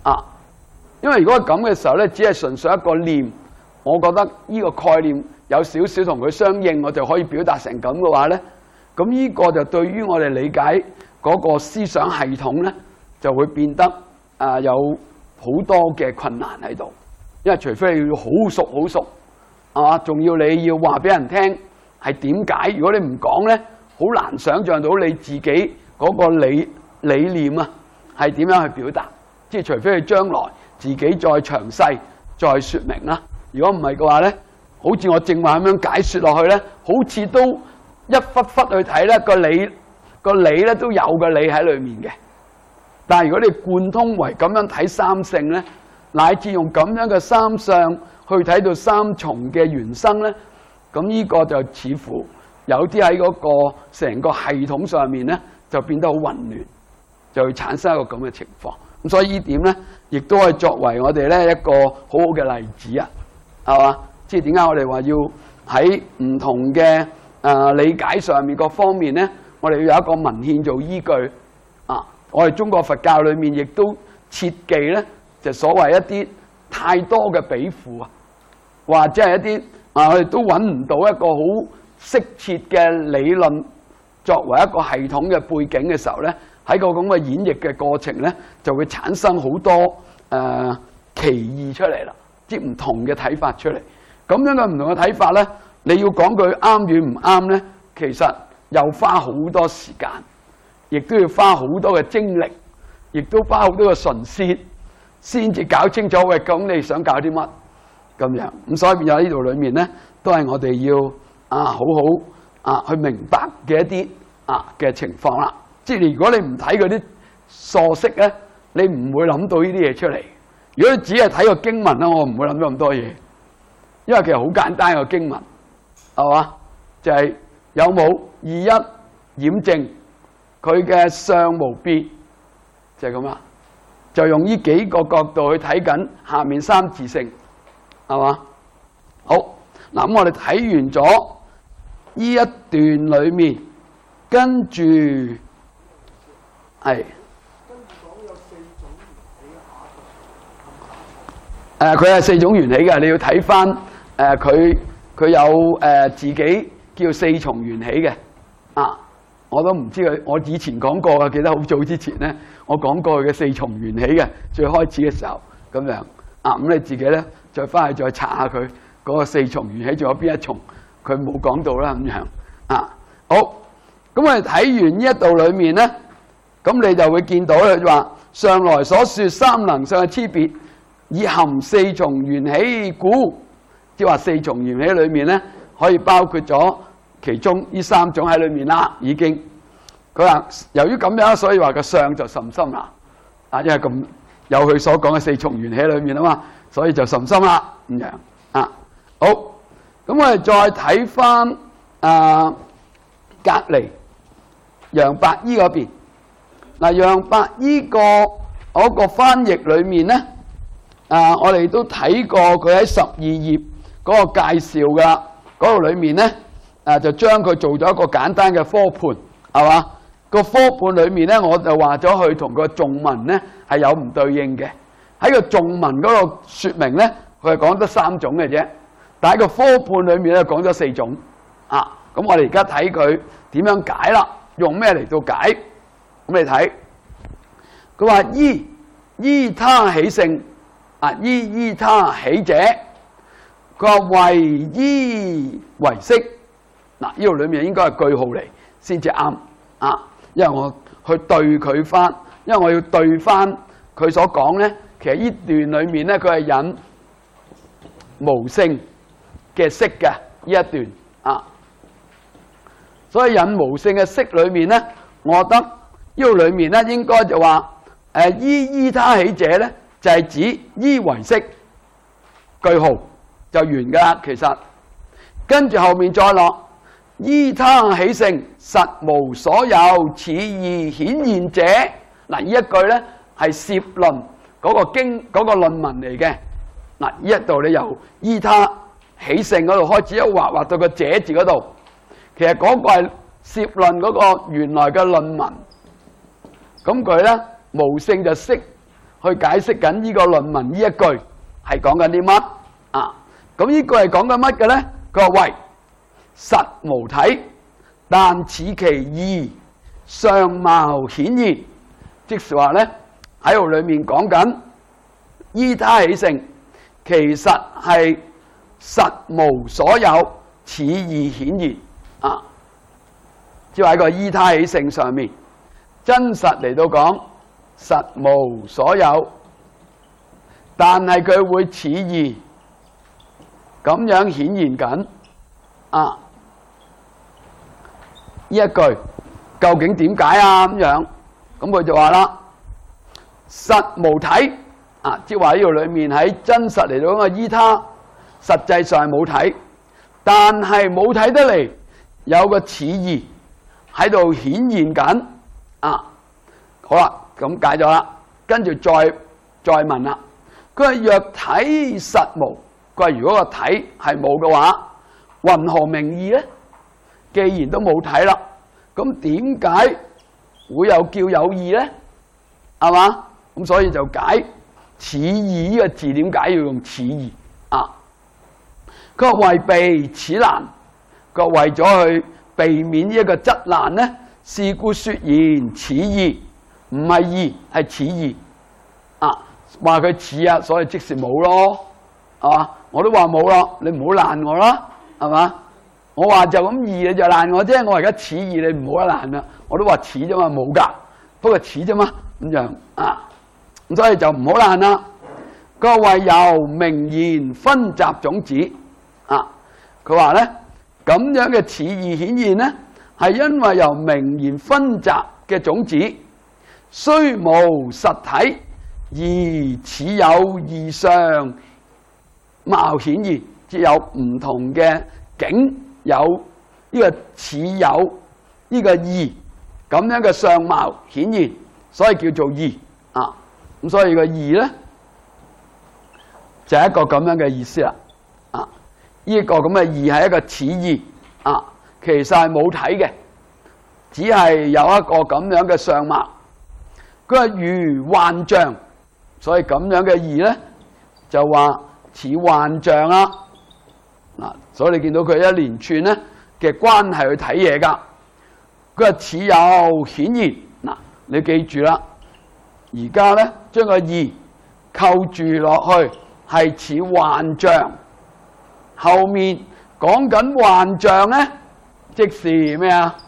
啊。因為如果咁嘅時候咧，只係純粹一個念，我覺得呢個概念有少少同佢相應，我就可以表達成咁嘅話咧，咁呢個就對於我哋理解嗰個思想系統咧，就會變得啊有好多嘅困難喺度。因為除非你要好熟好熟，啊，仲要你要話俾人聽係點解？如果你唔講咧，好難想像到你自己嗰個理理念啊係點樣去表達。即係除非你將來自己再詳細再説明啦。如果唔係嘅話咧，好似我正話咁樣解説落去咧，好似都一忽忽去睇咧，個理個理咧都有個理喺裏面嘅。但係如果你貫通為咁樣睇三性咧，乃至用咁樣嘅三相去睇到三重嘅原生咧，咁呢個就似乎有啲喺嗰個成個系統上面咧，就變得好混亂，就會產生一個咁嘅情況。咁所以呢點咧，亦都係作為我哋咧一個好好嘅例子啊，係嘛？即係點解我哋話要喺唔同嘅誒理解上面各方面咧，我哋要有一個文獻做依據啊！我哋中國佛教裏面亦都切忌咧，就所謂一啲太多嘅比附啊，或者係一啲啊，我哋都揾唔到一個好適切嘅理論作為一個系統嘅背景嘅時候咧，喺個咁嘅演繹嘅過程咧，就會產生好多誒、呃、歧義出嚟啦，即係唔同嘅睇法出嚟。咁樣嘅唔同嘅睇法咧，你要講句啱與唔啱咧，其實又花好多時間，亦都要花好多嘅精力，亦都花好多嘅唇舌，先至搞清楚喂，咁你想搞啲乜咁樣。咁所以變咗呢度裏面咧，都係我哋要啊好好啊去明白嘅一啲啊嘅情況啦。即係如果你唔睇嗰啲疏釋咧，你唔會諗到呢啲嘢出嚟。如果你只係睇個經文咧，我唔會諗到咁多嘢，因為其實好簡單個經文，係嘛？就係、是、有冇二一染淨，佢嘅相無別，就係咁啦。就用呢幾個角度去睇緊下面三自性，係嘛？好，嗱咁我哋睇完咗呢一段裏面，跟住係。誒佢係四種緣起嘅，你要睇翻誒佢佢有誒、呃、自己叫四重緣起嘅啊！我都唔知佢，我以前講過嘅，記得好早之前咧，我講過佢嘅四重緣起嘅，最開始嘅時候咁樣啊！咁你自己咧再翻去再查下佢嗰個四重緣起仲有邊一重，佢冇講到啦咁樣啊！好，咁我哋睇完呢一度裏面咧，咁你就會見到佢話上來所說三能相嘅差別，以含四重緣起故，即係話四重緣起裏面咧，可以包括咗其中呢三種喺裏面啦。已經佢話由於咁樣，所以話個相就甚深啦。啊，因為咁有佢所講嘅四重緣起裏面啊嘛，所以就甚深啦咁樣啊。好，咁我哋再睇翻啊隔離楊白衣嗰邊嗱，楊白衣個嗰個翻譯裏面咧。啊！我哋都睇過佢喺十二頁嗰個介紹噶，嗰度裏面咧，啊就將佢做咗一個簡單嘅科判，係嘛？個科判裏面咧，我就話咗佢同個頌文咧係有唔對應嘅。喺個頌文嗰度説明咧，佢係講得三種嘅啫，但喺個科判裏面咧講咗四種。啊！咁我哋而家睇佢點樣解啦，用咩嚟到解？咁你睇，佢話依依他起性。啊！依依他起者，佢話為依為色。嗱，呢度裏面應該係句號嚟先至啱啊！因為我去對佢翻，因為我要對翻佢所講咧。其實呢段裏面咧，佢係引無性嘅色嘅呢一段啊。所以引無性嘅色裏面咧，我覺得呢度裏面咧應該就話誒依依他起者咧。就係指依為色，句號就完噶啦。其實跟住後面再落依他起性，實無所有此義顯現者。嗱，呢一句咧係攝論嗰個經嗰、嗰個論文嚟嘅。嗱，呢一度你由依他起性嗰度開始一畫畫到個者字嗰度，其實嗰個係攝論嗰個原來嘅論文。咁佢咧無性就識。 去解釋緊呢個論文呢一句係講緊啲乜啊？咁呢句係講緊乜嘅咧？佢話為實無體，但此其義，相貌顯現。即是話咧喺度裏面講緊依他起性，其實係實無所有，此義顯現啊！即係喺個依他起性上面，真實嚟到講實無所有，但係佢會此義咁樣顯現緊啊！呢一句究竟點解啊？咁樣咁佢就話啦，實無體啊，即係話呢度裏面喺真實嚟到講嘅依他，實際上係冇體，但係冇體得嚟有個此義喺度顯現緊啊！好啦，咁解咗啦，跟住再再問啦。佢話若體實無，佢話如果個體係冇嘅話，云何名義咧？既然都冇體啦，咁點解會有叫有義咧？係嘛？咁所以就解此義呢個字，點解要用此義啊？佢話為避此難，佢話為咗去避免呢一個質難咧，是故說言此義，唔係義，係此義啊！話佢似啊，所以即是冇咯，係嘛？我都話冇咯，你唔好爛我啦，係嘛？我話就咁義，你就爛我啫。我而家似義，你唔好得爛啦。我都話似啫嘛，冇噶，不過似啫嘛，咁樣啊，咁所以就唔好爛啦。佢話為由名言分集種子啊，佢話咧咁樣嘅此義顯現咧，係因為由名言分集嘅種子，雖無實體，而此有異相貌顯現，即有唔同嘅境，有呢個似有呢個異咁樣嘅相貌顯現，所以叫做異啊。咁所以個異咧就係一個咁樣嘅意思啦。啊，呢個咁嘅異係一個似異啊，其實係冇體嘅，只係有一個咁樣嘅相貌。佢話如幻象，所以咁樣嘅異咧就話似幻象啦。嗱，所以你見到佢一連串咧嘅關係去睇嘢噶。佢話似有顯現，嗱，你記住啦。而家咧將個義扣住落去，係似幻象。後面講緊幻象咧，即是咩啊？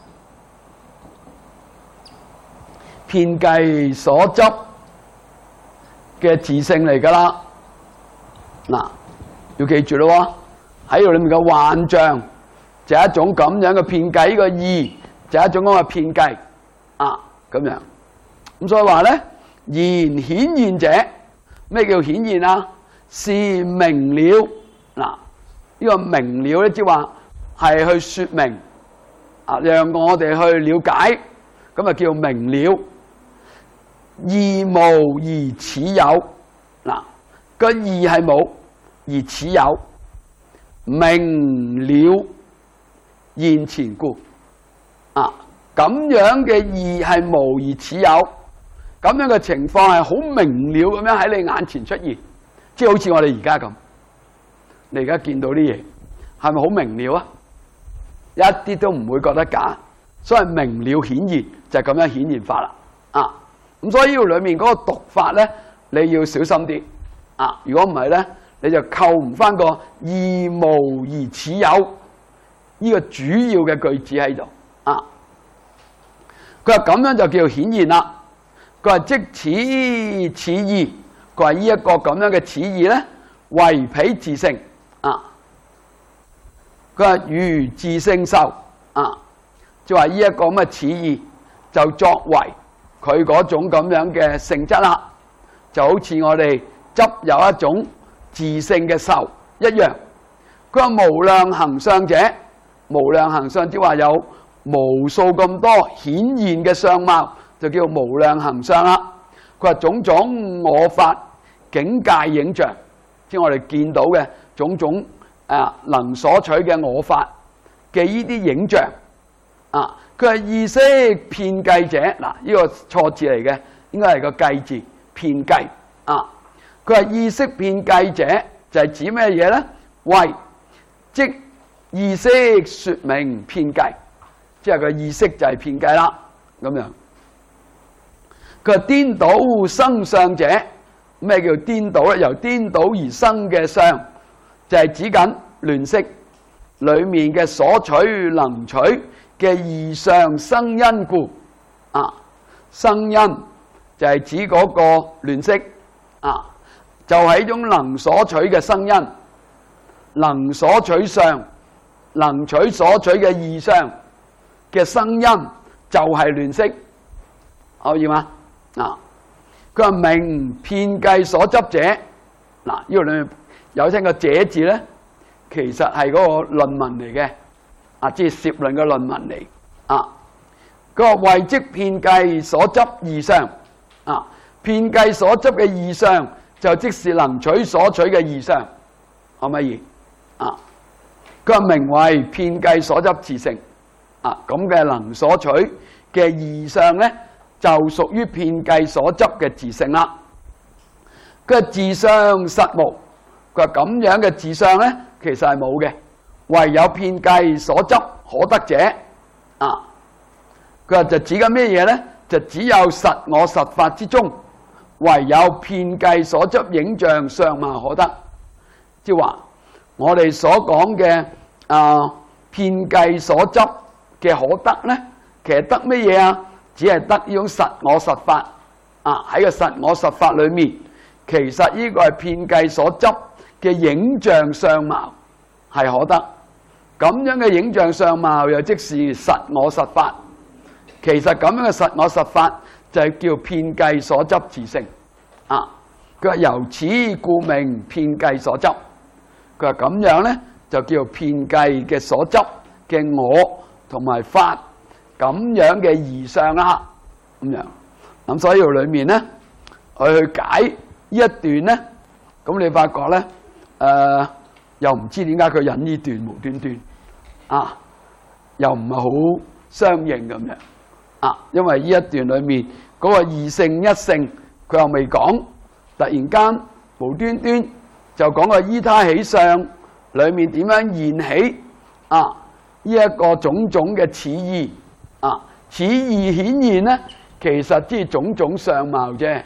遍計所執嘅自性嚟噶啦。嗱，要記住咯喎。喺度裏面嘅幻象就係一種咁樣嘅遍計，呢個義就係一種咁嘅遍計啊，咁樣。咁所以話咧，言顯現者，咩叫顯現啊？是明了。嗱，呢個明了咧，即係話係去說明啊，讓我哋去了解，咁啊叫明了。義無而此有，嗱，個義係冇，而此有。明了現前故啊，咁樣嘅義係無而此有，咁樣嘅情況係好明了咁樣喺你眼前出現，即係好似我哋而家咁。你而家見到啲嘢係咪好明了啊？一啲都唔會覺得假，所以明了顯現就係咁樣顯現法啦。啊，咁所以呢度裏面嗰個讀法咧，你要小心啲啊！如果唔係咧，你就扣唔翻個義無而此有呢個主要嘅句子喺度啊！佢話咁樣就叫顯現啦。佢話即此此義，佢話呢一個咁樣嘅此義咧，為彼自性啊！佢話如自性受啊，就話呢一個咁嘅此義就作為佢嗰種咁樣嘅性質啦，就好似我哋執有一種自性嘅受一樣。佢話無量行相者，無量行相即係話有無數咁多顯現嘅相貌，就叫無量行相啦。佢話種種我法境界影像，即係我哋見到嘅種種啊能所取嘅我法嘅呢啲影像啊。佢話意識遍計者，嗱，呢個錯字嚟嘅，應該係個計字，遍計啊，佢話意識遍計者就係指咩嘢咧？謂即意識說明遍計，即係個意識就係遍計啦。咁樣佢話顛倒生相者，咩叫顛倒咧？由顛倒而生嘅相，就係指緊聯識裏面嘅所取能取嘅異相生因故啊。生因就係指嗰個聯識啊，就係一種能所取嘅生因，能所取相，能取所取嘅異相嘅生因就係聯識，可以嗎？啊，佢話明遍計所執者，嗱呢度裏面有聽個者字咧，其實係嗰個論文嚟嘅，啊，即係攝論嘅論文嚟，啊。佢話謂即遍計所執異相，啊，遍計所執嘅異相就即是能取所取嘅異相，可唔可以？啊，佢話名為遍計所執自性，啊，咁嘅能所取嘅異相咧，就屬於遍計所執嘅自性啦。佢話自相實無，佢話咁樣嘅自相咧，其實係冇嘅，唯有遍計所執可得者，啊。佢話就指緊咩嘢咧？就只有實我實法之中，唯有遍計所執影像相貌可得。即係話我哋所講嘅啊遍計所執嘅可得咧，其實得咩嘢啊？只係得呢種實我實法啊！喺個實我實法裏面，其實呢個係遍計所執嘅影像相貌係可得。咁樣嘅影像相貌又即是實我實法。其實咁樣嘅實我實法就係叫遍計所執自性啊！佢話由此故名遍計所執。佢話咁樣咧就叫遍計嘅所執嘅我同埋法咁樣嘅異相啦。咁樣咁所以裏面咧去去解呢一段咧，咁你發覺咧誒、呃、又唔知點解佢引呢段無端端啊，又唔係好相應咁樣。啊，因為呢一段裏面嗰個二性一性，佢又未講，突然間無端端就講個依他起相裏面點樣現起啊？呢一個種種嘅此意啊，此意顯現咧，其實即係種種相貌啫。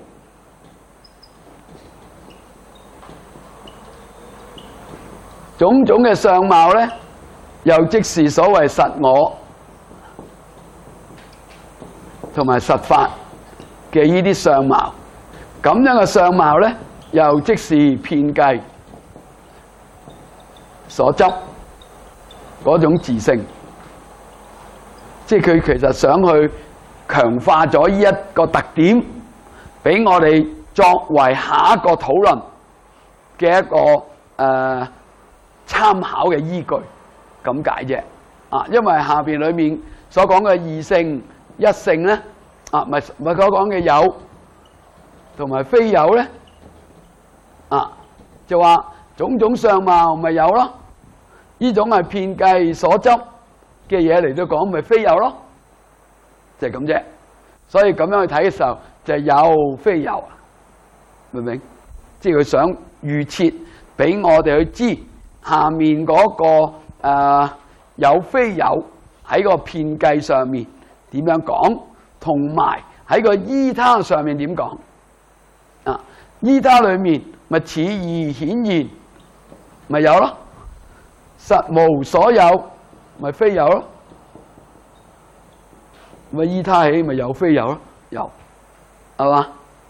種種嘅相貌咧，又即是所謂實我同埋實法嘅呢啲相貌，咁樣嘅相貌咧，又即是遍計所執嗰種自性，即係佢其實想去強化咗呢一個特點，俾我哋作為下一個討論嘅一個誒、呃、參考嘅依據，咁解啫。啊，因為下邊裏面所講嘅異性一性咧，啊，咪咪所講嘅有同埋非有咧，啊，就話種種相貌咪有咯，呢種係遍計所執嘅嘢嚟到講，咪非有咯，就係咁啫。所以咁樣去睇嘅時候，就係有非有，明唔明？即係佢想預設俾我哋去知下面嗰個誒有非有喺個遍計上面點樣講，同埋喺個依他上面點講啊？依他裏面咪此意顯現，咪有咯；實無所有，咪非有咯。咪依他起，咪有非有咯，有係嘛？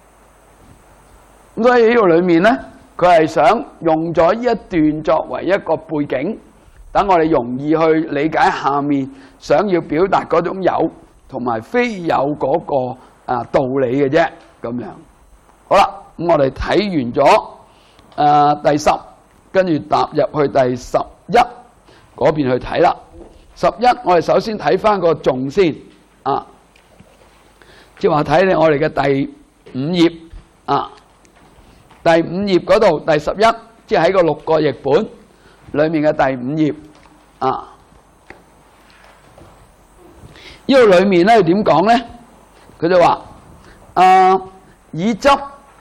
咁所以呢個裏面咧，佢係想用咗呢一段作為一個背景，等我哋容易去理解下面想要表達嗰種有同埋非有嗰個啊道理嘅啫。咁樣好啦，咁我哋睇完咗啊第十，跟住踏入去第十一嗰邊去睇啦。十一我哋首先睇翻個頌先啊，即係話睇你我哋嘅第五頁啊，第五頁嗰度第十一，即係喺個六個譯本裏面嘅第五頁啊。呢個裏面咧點講咧？佢就話啊，以執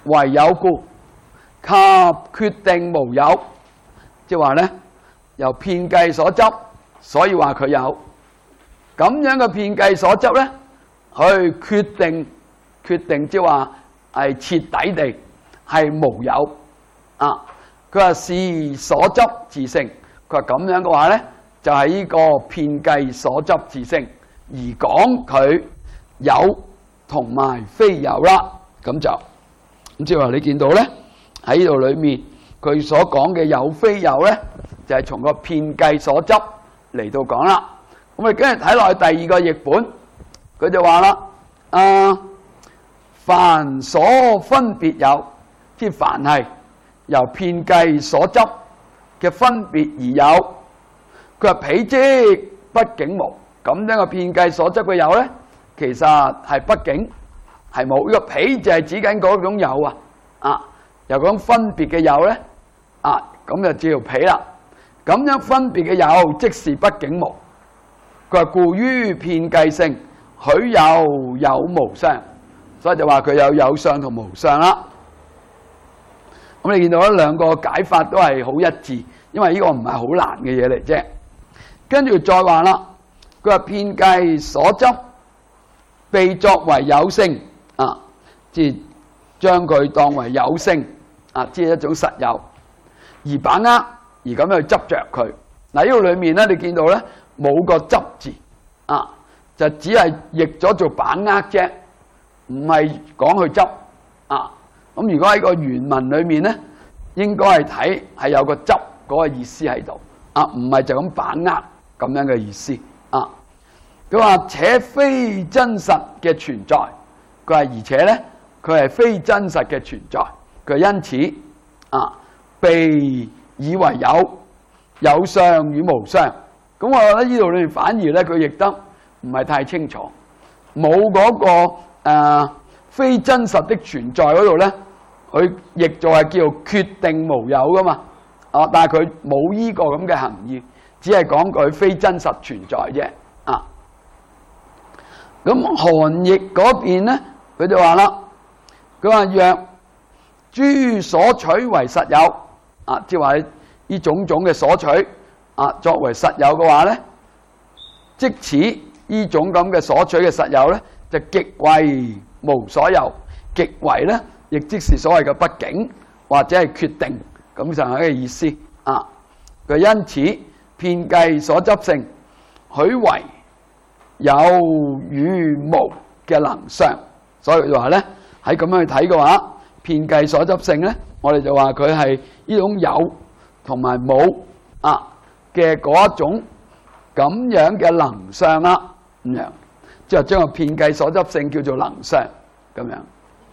為有故，及決定無有，即係話咧由遍計所執，所以話佢有咁樣嘅遍計所執咧，去決定決定即係話係徹底地係無有啊。佢話是所執自性，佢話咁樣嘅話咧，就係、是、呢個遍計所執自性而講佢有同埋非有啦。咁就咁即係話你見到咧喺呢度裏面佢所講嘅有非有咧，就係、是、從個遍計所執嚟到講啦。咁我哋跟住睇落去第二個譯本，佢就話啦：啊，凡所分別有，即係凡係由遍計所執嘅分別而有，佢話彼即畢竟無。咁樣嘅遍計所執嘅有咧，其實係畢竟係冇。呢個彼就係指緊嗰種有啊，啊，由嗰種分別嘅有咧，啊，咁就叫彼啦。咁樣分別嘅有，即是畢竟無。佢話故於遍計性，許有有無相，所以就話佢有有相同無相啦。咁你見到咧兩個解法都係好一致，因為呢個唔係好難嘅嘢嚟啫。跟住再話啦，佢話遍計所執被作為有性啊，即係將佢當為有性啊，即係一種實有而把握，而咁樣去執着佢。嗱，呢度裏面咧，你見到咧冇個執字啊，就只係譯咗做把握啫，唔係講去執啊。咁如果喺個原文裏面咧，應該係睇係有個執嗰個意思喺度啊，唔係就咁把握咁樣嘅意思啊。佢話且非真實嘅存在，佢話而且咧佢係非真實嘅存在，佢因此啊被以為有有相與無相。咁我覺得呢度裏面反而咧佢譯得唔係太清楚，冇嗰、那個誒、呃、非真實的存在嗰度咧，佢譯做係叫決定無有噶嘛，啊！但係佢冇依個咁嘅含義，只係講佢非真實存在啫，啊！咁韓譯嗰邊咧，佢就話啦，佢話若諸所取為實有，啊，即係話呢種種嘅所取啊，作為實有嘅話咧，即此呢種咁嘅所取嘅實有咧，就極為無所有，極為咧，亦即是所謂嘅畢竟或者係決定咁上下嘅意思啊。佢因此遍計所執性，許為有與無嘅能相，所以就話咧喺咁樣去睇嘅話，遍計所執性咧，我哋就話佢係呢種有同埋冇啊嘅嗰一種咁樣嘅能相啦，咁樣即係將個遍計所執性叫做能相咁樣。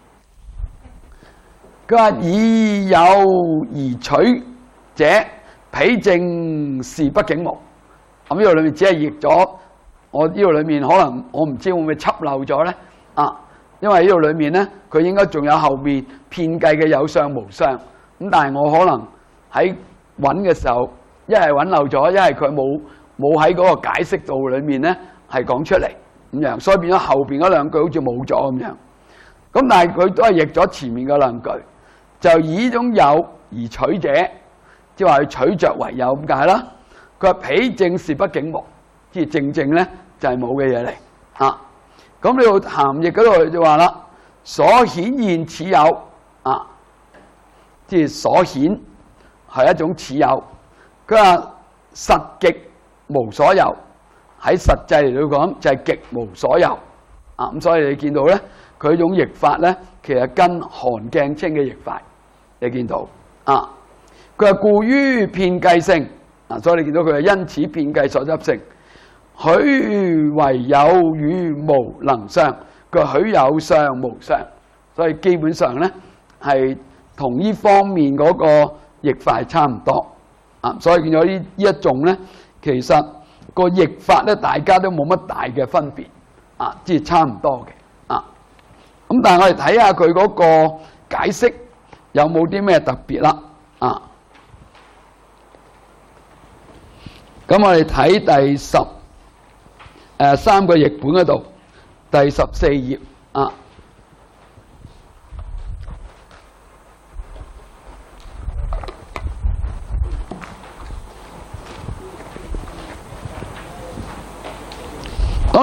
佢話以有而取者，彼正是畢竟無。咁呢度裏面只係譯咗，我呢度裏面可能我唔知會唔會輯漏咗咧啊，因為呢度裏面咧佢應該仲有後面遍計嘅有相無相，咁但係我可能喺揾嘅時候，一係揾漏咗，一係佢冇冇喺嗰個解釋度裏面咧係講出嚟咁樣，所以變咗後邊嗰兩句好似冇咗咁樣。咁但係佢都係譯咗前面嗰兩句，就以呢種有而取者，即係話佢取着為有咁解啦。佢話彼正是畢竟無，即係正正咧就係冇嘅嘢嚟啊。咁呢度涵譯嗰度就話啦，所顯現此有啊，即係所顯係一種此有。佢話實極無所有，喺實際嚟到講就係極無所有啊。咁所以你見到咧，佢呢種譯法咧，其實跟韓鏡清嘅譯法，你見到啊。佢話故於遍計性啊，所以你見到佢係因此遍計所執性，許為有與無能相。佢話許有相無相，所以基本上咧係同呢方面嗰個譯法係差唔多啊。所以見咗呢呢一種咧，其實個譯法咧大家都冇乜大嘅分別啊，即係差唔多嘅啊。咁但係我哋睇下佢嗰個解釋有冇啲咩特別啦啊。咁我哋睇第十誒、呃、三個譯本嗰度，第十四頁啊。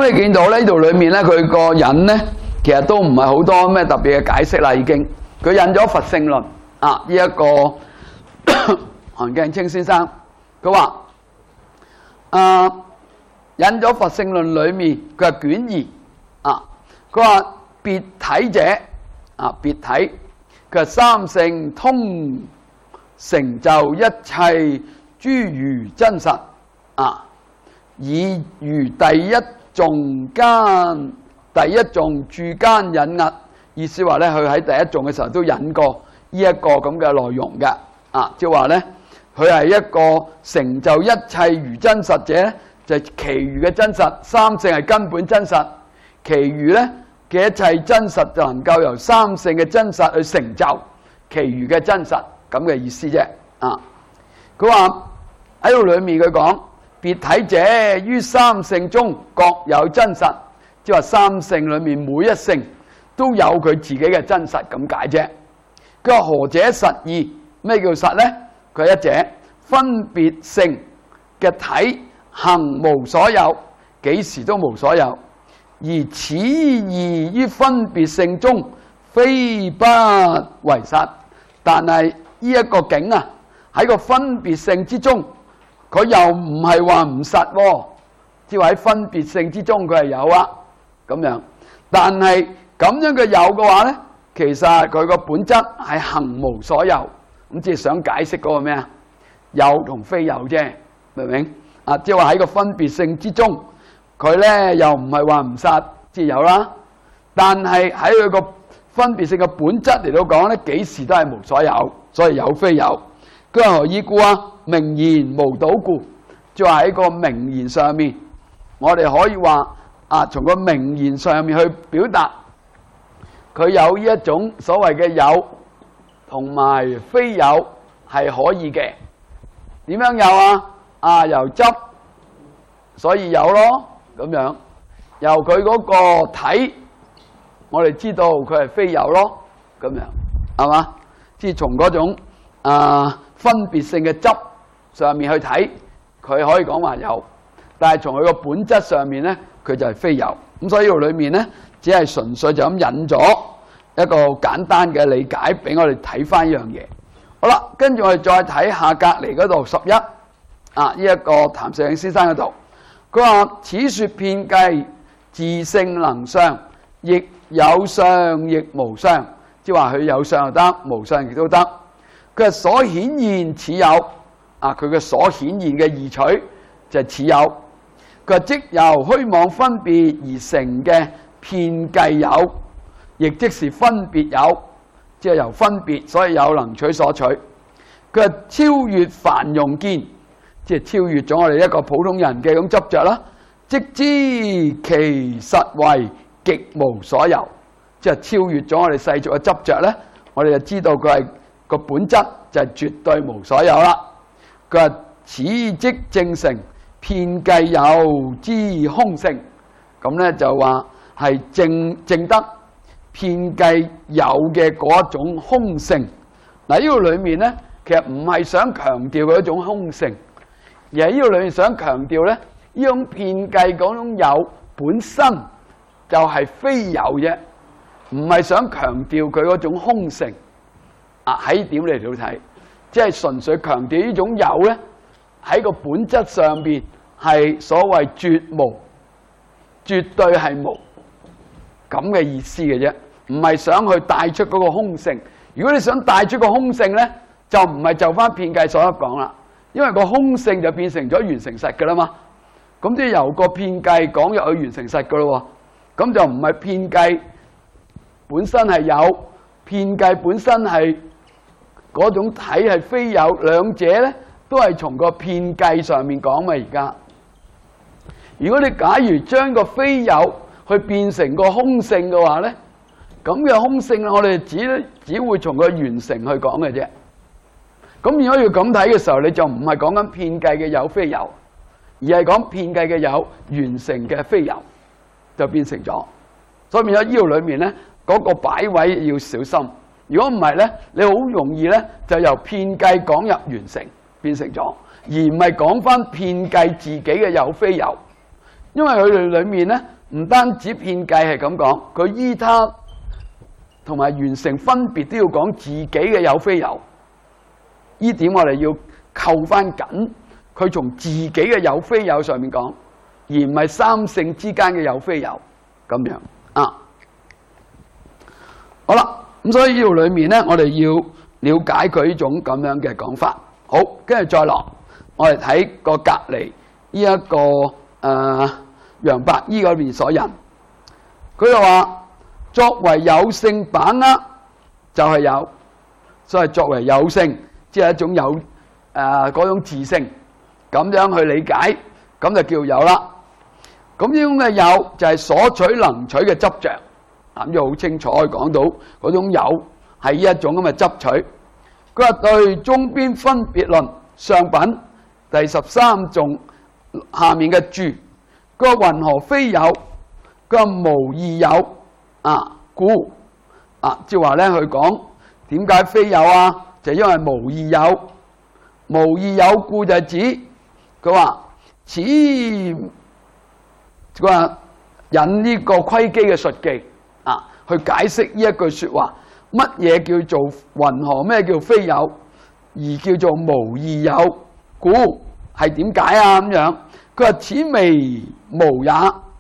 咁你見到呢度裏面咧，佢個引咧，其實都唔係好多咩特別嘅解釋啦，已經佢引咗佛性論啊，呢、這、一個韓鏡清先生，佢話啊引咗佛性論裏面，佢係卷二啊，佢話別體者啊別體，佢係三性通成就一切諸如真實啊，以如第一頌間第一頌注間引押，意思話咧，佢喺第一頌嘅時候都引過呢一個咁嘅內容嘅啊，即係話咧，佢係一個成就一切如真實者咧，就係其餘嘅真實，三性係根本真實，其餘咧嘅一切真實就能夠由三性嘅真實去成就其餘嘅真實，咁嘅意思啫啊。佢話喺度裏面佢講別體者於三性中各有真實，即係話三性裏面每一性都有佢自己嘅真實咁解啫。佢話何者實義？咩叫實呢？佢係一者分別性嘅體行無所有，幾時都無所有，而此義於分別性中非不為實。但係呢一個境啊，喺個分別性之中，佢又唔係話唔實喎，即係話喺分別性之中佢係有啊咁樣。但係咁樣嘅有嘅話咧，其實佢個本質係行無所有，咁即係想解釋嗰個咩啊？有同非有啫，明唔明啊？即係話喺個分別性之中，佢咧又唔係話唔實，即係有啦。但係喺佢個分別性嘅本質嚟到講咧，幾時都係無所有，所以有非有。佢話何以故啊？名言無倒故，即係話喺個名言上面，我哋可以話啊，從個名言上面去表達，佢有呢一種所謂嘅有同埋非有係可以嘅。點樣有啊？啊，由執，所以有咯，咁樣由佢嗰個體，我哋知道佢係非有咯，咁樣係嘛？即係從嗰種啊分別性嘅執上面去睇，佢可以講話有，但係從佢個本質上面咧，佢就係非有。咁所以呢度裏面咧，只係純粹就咁引咗一個簡單嘅理解俾我哋睇翻一樣嘢。好啦，跟住我哋再睇下隔離嗰度十一啊，呢、這、一個譚錫敬先生嗰度，佢話此說遍計自性能相，亦有相亦無相，即係話佢有相又得，無相亦都得。佢係所顯現此有啊，佢嘅所顯現嘅義取就係此有。佢話即由虛妄分別而成嘅遍計有，亦即是分別有，即係由分別所以有能取所取。佢係超越凡庸見，即係超越咗我哋一個普通人嘅咁執着啦。即知其實為極無所有，即係超越咗我哋世俗嘅執着咧，我哋就知道佢係個本質就係絕對無所有啦。佢話此即證成遍計有之空性，咁咧就話係證證得遍計有嘅嗰一種空性。嗱，呢個裏面咧，其實唔係想強調嗰一種空性，而係呢個裏面想強調咧，呢種遍計嗰種有本身就係非有啫，唔係想強調佢嗰種空性。啊，喺點嚟到睇，即係純粹強調呢種有咧，喺個本質上邊係所謂絕無，絕對係無咁嘅意思嘅啫，唔係想去帶出嗰個空性。如果你想帶出個空性咧，就唔係就翻遍計所講啦，因為個空性就變成咗完成實嘅啦嘛。咁即係由個遍計講入去完成實嘅咯喎，咁就唔係遍計本身係有，遍計本身係嗰種體係非有，兩者咧都係從個遍計上面講嘛。而家如果你假如將個非有去變成個空性嘅話咧，咁嘅空性我哋只只會從個完成去講嘅啫。咁如果要咁睇嘅時候，你就唔係講緊遍計嘅有非有，而係講遍計嘅有完成嘅非有，就變成咗。所以變咗呢度裏面咧，嗰個擺位要小心。如果唔係咧，你好容易咧就由遍計講入完成變成咗，而唔係講翻遍計自己嘅有非有。因為佢哋裏面咧唔單止遍計係咁講，佢依他同埋完成分別都要講自己嘅有非有。呢點我哋要扣翻緊，佢從自己嘅有非有上面講，而唔係三性之間嘅有非有咁樣啊。好啦，咁所以呢度裏面咧，我哋要了解佢呢種咁樣嘅講法。好，跟住再落，我哋睇個隔離呢一個誒、呃、楊伯依嗰邊所引，佢就話作為有性把握就係有，所以作為有性，即係一種有誒嗰、呃、種自性，咁樣去理解，咁就叫有啦。咁呢種嘅有就係所取能取嘅執着，咁就好清楚講到嗰種有係呢一種咁嘅執取。佢話對中邊分別論上品第十三頌下面嘅注，佢話云何非有？佢話無義有啊，故啊，即係話咧，佢講點解非有啊？就因為無義有，無義有故就係指佢話此佢話引呢個窺基嘅述記啊，去解釋呢一句說話。乜嘢叫做云何？咩叫非有？而叫做無義有，故係點解啊？咁樣佢話此微無也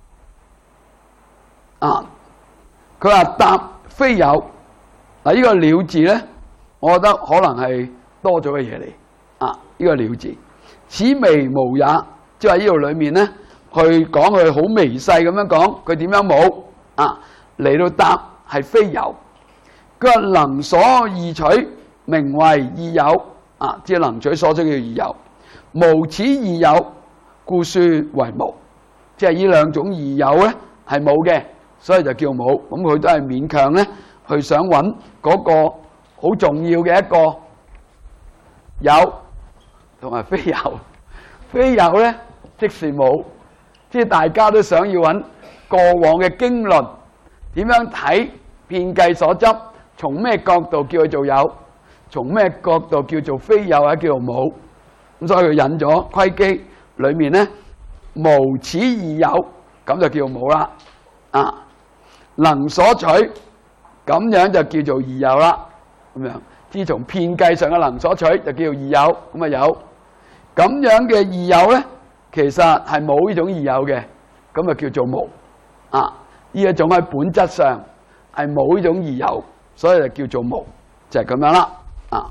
啊！佢話答非有嗱，呢、這個了字咧，我覺得可能係多咗嘅嘢嚟啊！呢、這個了字，此微無也，即係話呢度裏面咧，去講佢好微細咁樣講，佢點樣冇啊？嚟到答係非有。佢話能所義取，名為義有啊！即係能取所取叫義有，無此義有，故說為無。即係呢兩種義有咧係冇嘅，所以就叫冇。咁佢都係勉強咧去想揾嗰個好重要嘅一個有同埋非有。非有咧即是冇，即係大家都想要揾過往嘅經論點樣睇遍計所執。從咩角度叫佢做有？從咩角度叫做非有或者叫做冇？咁所以佢引咗窺基裏面咧，無此義有，咁就叫做冇啦。啊，能所取，咁樣就叫做義有啦。咁樣，自從遍計上嘅能所取就叫做義有，咁啊有。咁樣嘅義有咧，其實係冇呢種義有嘅，咁啊叫做無。啊，呢一種喺本質上係冇呢種義有。所以就叫做無，就係、是、咁樣啦，啊！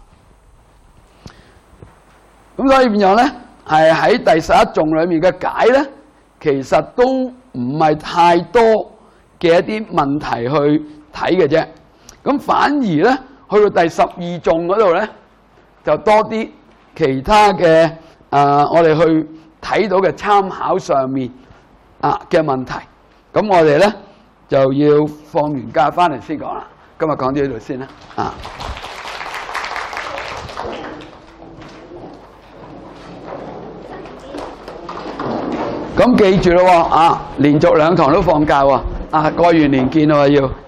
咁所以變咗咧，係喺第十一頌裏面嘅解咧，其實都唔係太多嘅一啲問題去睇嘅啫。咁反而咧，去到第十二頌嗰度咧，就多啲其他嘅啊，我哋去睇到嘅參考上面啊嘅問題。咁我哋咧就要放完假翻嚟先講啦。今日講到呢度先啦，啊！咁記住咯，啊！連續兩堂都放假喎，啊！過完年見咯要。